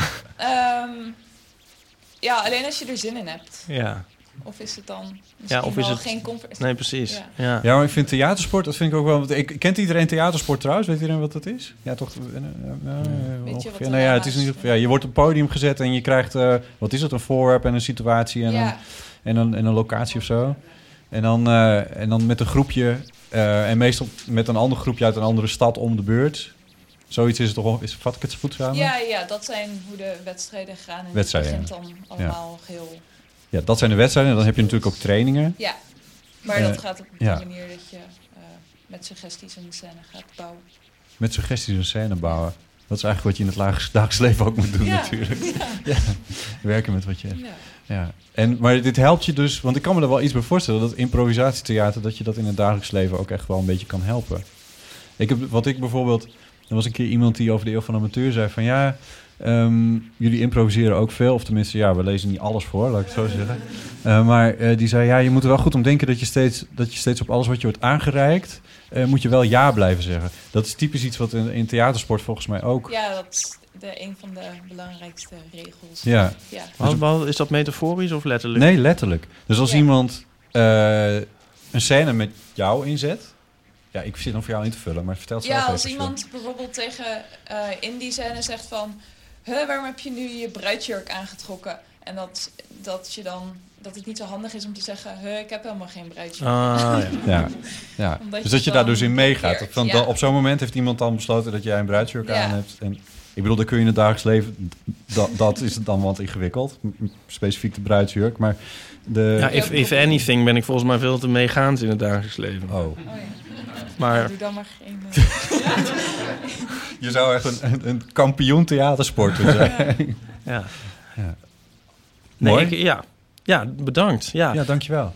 alleen als je er zin in hebt. Ja. Of is het dan misschien wel geen comfort? Nee, precies. Ja, maar ik vind theatersport, dat vind ik ook wel... Kent iedereen theatersport trouwens? Weet iedereen wat dat is? Ja, toch? Het is niet... je wordt op het podium gezet en je krijgt... wat is het? Een voorwerp en een situatie en een locatie of zo. En dan met een groepje... en meestal met een ander groepje uit een andere stad om de beurt. Zoiets is het toch? Vat ik het goed samen? Ja, dat zijn hoe de wedstrijden gaan. En het begint dan allemaal heel... Ja, dat zijn de wedstrijden. En dan heb je natuurlijk ook trainingen. Ja, maar dat gaat op een manier dat je met suggesties een scène gaat bouwen. Met suggesties een scène bouwen. Dat is eigenlijk wat je in het dagelijks leven ook moet doen natuurlijk. Ja. Werken met wat je hebt. Ja. Maar dit helpt je dus, want ik kan me er wel iets bij voorstellen, dat improvisatietheater, dat je dat in het dagelijks leven ook echt wel een beetje kan helpen. Er was een keer iemand die over de Eeuw van de Amateur zei van ja, jullie improviseren ook veel, of tenminste, we lezen niet alles voor, laat ik het zo zeggen. Maar die zei, je moet er wel goed om denken dat je steeds op alles wat je wordt aangereikt, moet je wel ja blijven zeggen. Dat is typisch iets wat in theatersport volgens mij ook... Ja, dat is een van de belangrijkste regels. Ja. Is dat metaforisch of letterlijk? Nee, letterlijk. Dus als iemand een scène met jou inzet... Ja, ik zit nog voor jou in te vullen, maar vertel het zelf even. Ja, als iemand bijvoorbeeld tegen in die scène zegt van... waarom heb je nu je bruidsjurk aangetrokken? En dat het niet zo handig is om te zeggen... ik heb helemaal geen bruidsjurk. Ja. Dus dat je daar dus in meegaat. Op zo'n moment heeft iemand dan besloten dat jij een bruidsjurk aan hebt. En ik bedoel, dat kun je in het dagelijks leven... Dat is het dan wat ingewikkeld. Specifiek de bruidsjurk, maar... If anything ben ik volgens mij veel te meegaand in het dagelijks leven. Oh. Maar doe dan maar geen... Je zou echt een kampioen theatersporter zijn. Ja. Mooi. Ja, bedankt. Ja, dankjewel.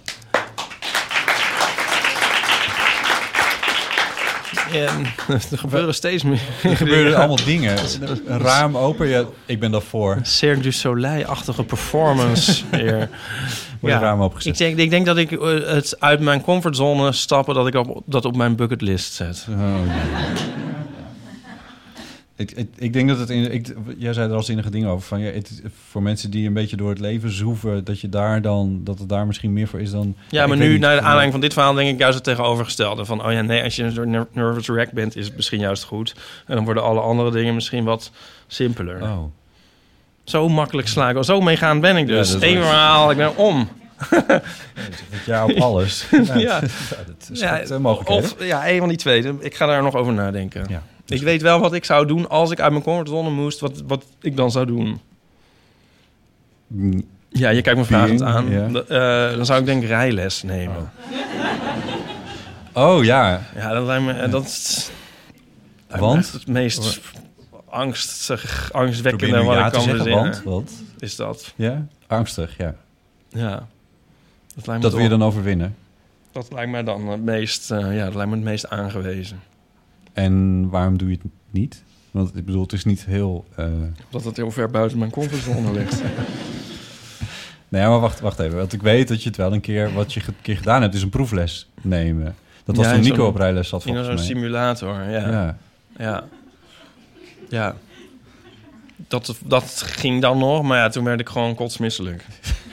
Er gebeuren steeds meer. Er gebeuren allemaal dingen. Een raam open, ik ben daarvoor. Een Cirque du Soleil-achtige performance weer. Een raam opengezet. Ik denk dat ik het uit mijn comfortzone stappen, dat ik dat op mijn bucketlist zet. Ik denk dat jij zei er al zinnige dingen over. Van, voor mensen die een beetje door het leven zoeven, dat het daar misschien meer voor is dan... Ja, maar nu, naar de aanleiding van dit verhaal, denk ik juist het tegenovergestelde. Van, als je een nervous wreck bent, is het misschien juist goed. En dan worden alle andere dingen misschien wat simpeler. Oh. Zo makkelijk slagen. Zo meegaand ben ik dus. Ja, eenmaal, ik ben om. Ja, op alles. Dat is goed mogelijkheden. Of een van die twee. Ik ga daar nog over nadenken. Ja. Ik weet wel wat ik zou doen als ik uit mijn comfortzone moest. Wat ik dan zou doen. Ja, je kijkt me vragend aan. Yeah. Dan zou ik denk ik rijles nemen. Oh ja. Ja, dat lijkt me... Want? Het meest angstwekkende wat ik kan verzinnen. Want? Is dat. Ja? Angstig, ja. Ja. Dat wil je dan overwinnen? Dat lijkt mij dan het meest... dat lijkt me het meest aangewezen. En waarom doe je het niet? Want ik bedoel, het is niet heel... Omdat het heel ver buiten mijn comfortzone ligt. Nee, maar wacht even. Want ik weet dat je het wel een keer... Wat je een keer gedaan hebt, is een proefles nemen. Dat was toen Nico op rijles zat, volgens mij. In zo'n simulator, ja. Dat ging dan nog, maar toen werd ik gewoon kotsmisselijk.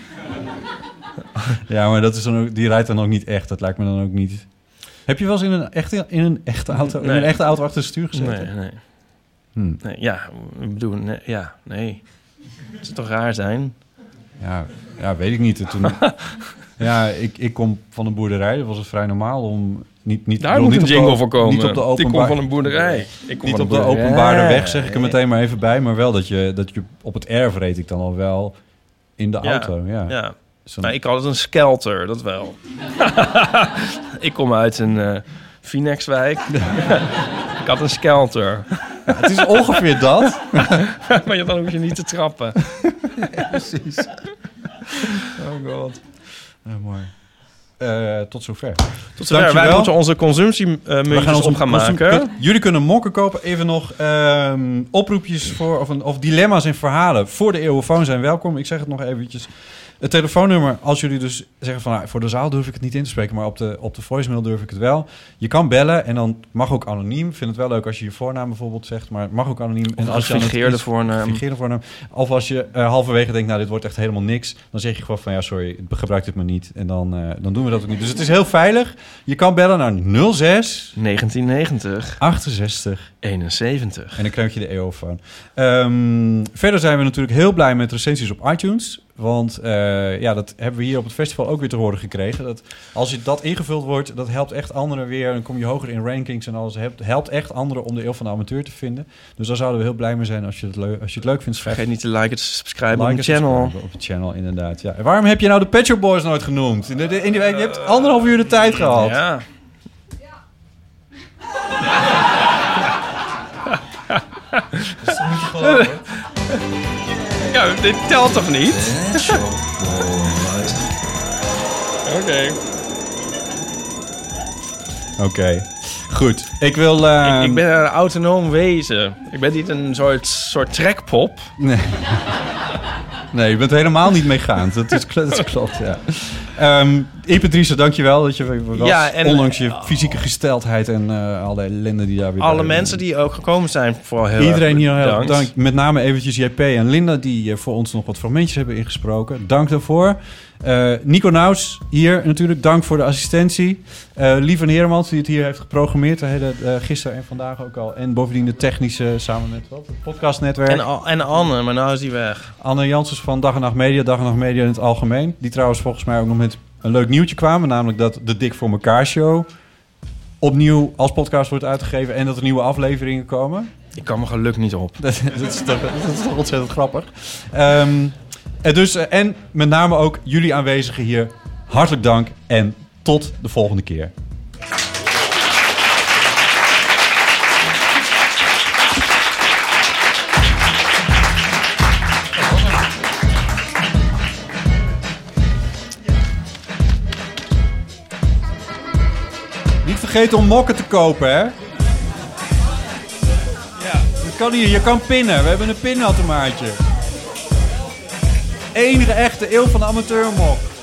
Ja, maar dat is dan ook, die rijdt dan ook niet echt. Dat lijkt me dan ook niet... Heb je wel eens in een echte auto, in een echte auto achter het stuur gezeten? Nee. Nee, ja, ik bedoel, nee. Het zou toch raar zijn? Ja, weet ik niet. Toen, ik kom van een boerderij. Dat was het vrij normaal om niet. Daar moet een jingle voor komen. Niet op de ik kom van een boerderij. Niet op de openbare weg, zeg ik er meteen maar even bij. Maar wel dat je op het erf reed ik dan al wel in de auto. Ja. Nou, ik had het een skelter, dat wel. Ik kom uit een Phoenixwijk. Ik had een skelter. Ja, het is ongeveer dat. Maar dan hoef je niet te trappen. Ja, precies. Oh god. Mooi. Tot zover. Wij moeten onze consumptiemuntjes op gaan maken. Jullie kunnen mokken kopen. Even nog oproepjes voor... Of dilemma's en verhalen voor de Eeuwofoon zijn welkom. Ik zeg het nog eventjes. Het telefoonnummer, als jullie dus zeggen van... voor de zaal durf ik het niet in te spreken... maar op de voicemail durf ik het wel. Je kan bellen en dan mag ook anoniem. Ik vind het wel leuk als je je voornaam bijvoorbeeld zegt... maar het mag ook anoniem. En als je fingeerde voornaam. Of als je halverwege denkt... nou, dit wordt echt helemaal niks... dan zeg je gewoon van... ja, sorry, gebruik dit maar niet. En dan doen we dat ook niet. Dus het is heel veilig. Je kan bellen naar 06... 1990... 68... 71. En dan krijg je de Eeuwofoon. Verder zijn we natuurlijk heel blij met recensies op iTunes... Want dat hebben we hier op het festival ook weer te horen gekregen. Dat als je dat ingevuld wordt, dat helpt echt anderen weer. Dan kom je hoger in rankings en alles. Helpt echt anderen om de Eeuw van de Amateur te vinden. Dus daar zouden we heel blij mee zijn als je het leuk vindt. Vergeet niet te liken, te subscriben op de channel. Op het channel, inderdaad. Ja. En waarom heb je nou de Pet Shop Boys nooit genoemd? Je hebt 1,5 uur de tijd gehad. Ja. is toch niet te geloven? Ja, dit telt toch niet? Oké. Goed. Ik wil... Ik ben een autonoom wezen. Ik ben niet een soort trekpop. Nee. Nee, je bent helemaal niet meegaand. Dat klopt, ja. Patrice, dankjewel dat je was. Ja, en, ondanks je fysieke gesteldheid en alle ellende die daar weer alle mensen die ook gekomen zijn, vooral heel iedereen hier heel bedankt. Dank. Met name eventjes JP en Linda die voor ons nog wat fragmentjes hebben ingesproken. Dank daarvoor. Nico Naus hier natuurlijk. Dank voor de assistentie. Lieven Heremans die het hier heeft geprogrammeerd. De hele, gisteren en vandaag ook al. En bovendien de technische samen met het podcastnetwerk. En Anne, maar nou is die weg. Anne Janssens van Dag en Nacht Media. Dag en Nacht Media in het algemeen. Die trouwens volgens mij ook nog met een leuk nieuwtje kwamen. Namelijk dat de Dik voor Mekaar show opnieuw als podcast wordt uitgegeven. En dat er nieuwe afleveringen komen. Ik kan me gelukkig niet op. Dat is toch ontzettend grappig. En met name ook jullie aanwezigen hier. Hartelijk dank en tot de volgende keer. Niet vergeten om mokken te kopen, hè? Ja. Dat kan hier. Je kan pinnen. We hebben een pinautomaatje. Enige echte eeuw van de amateurmok.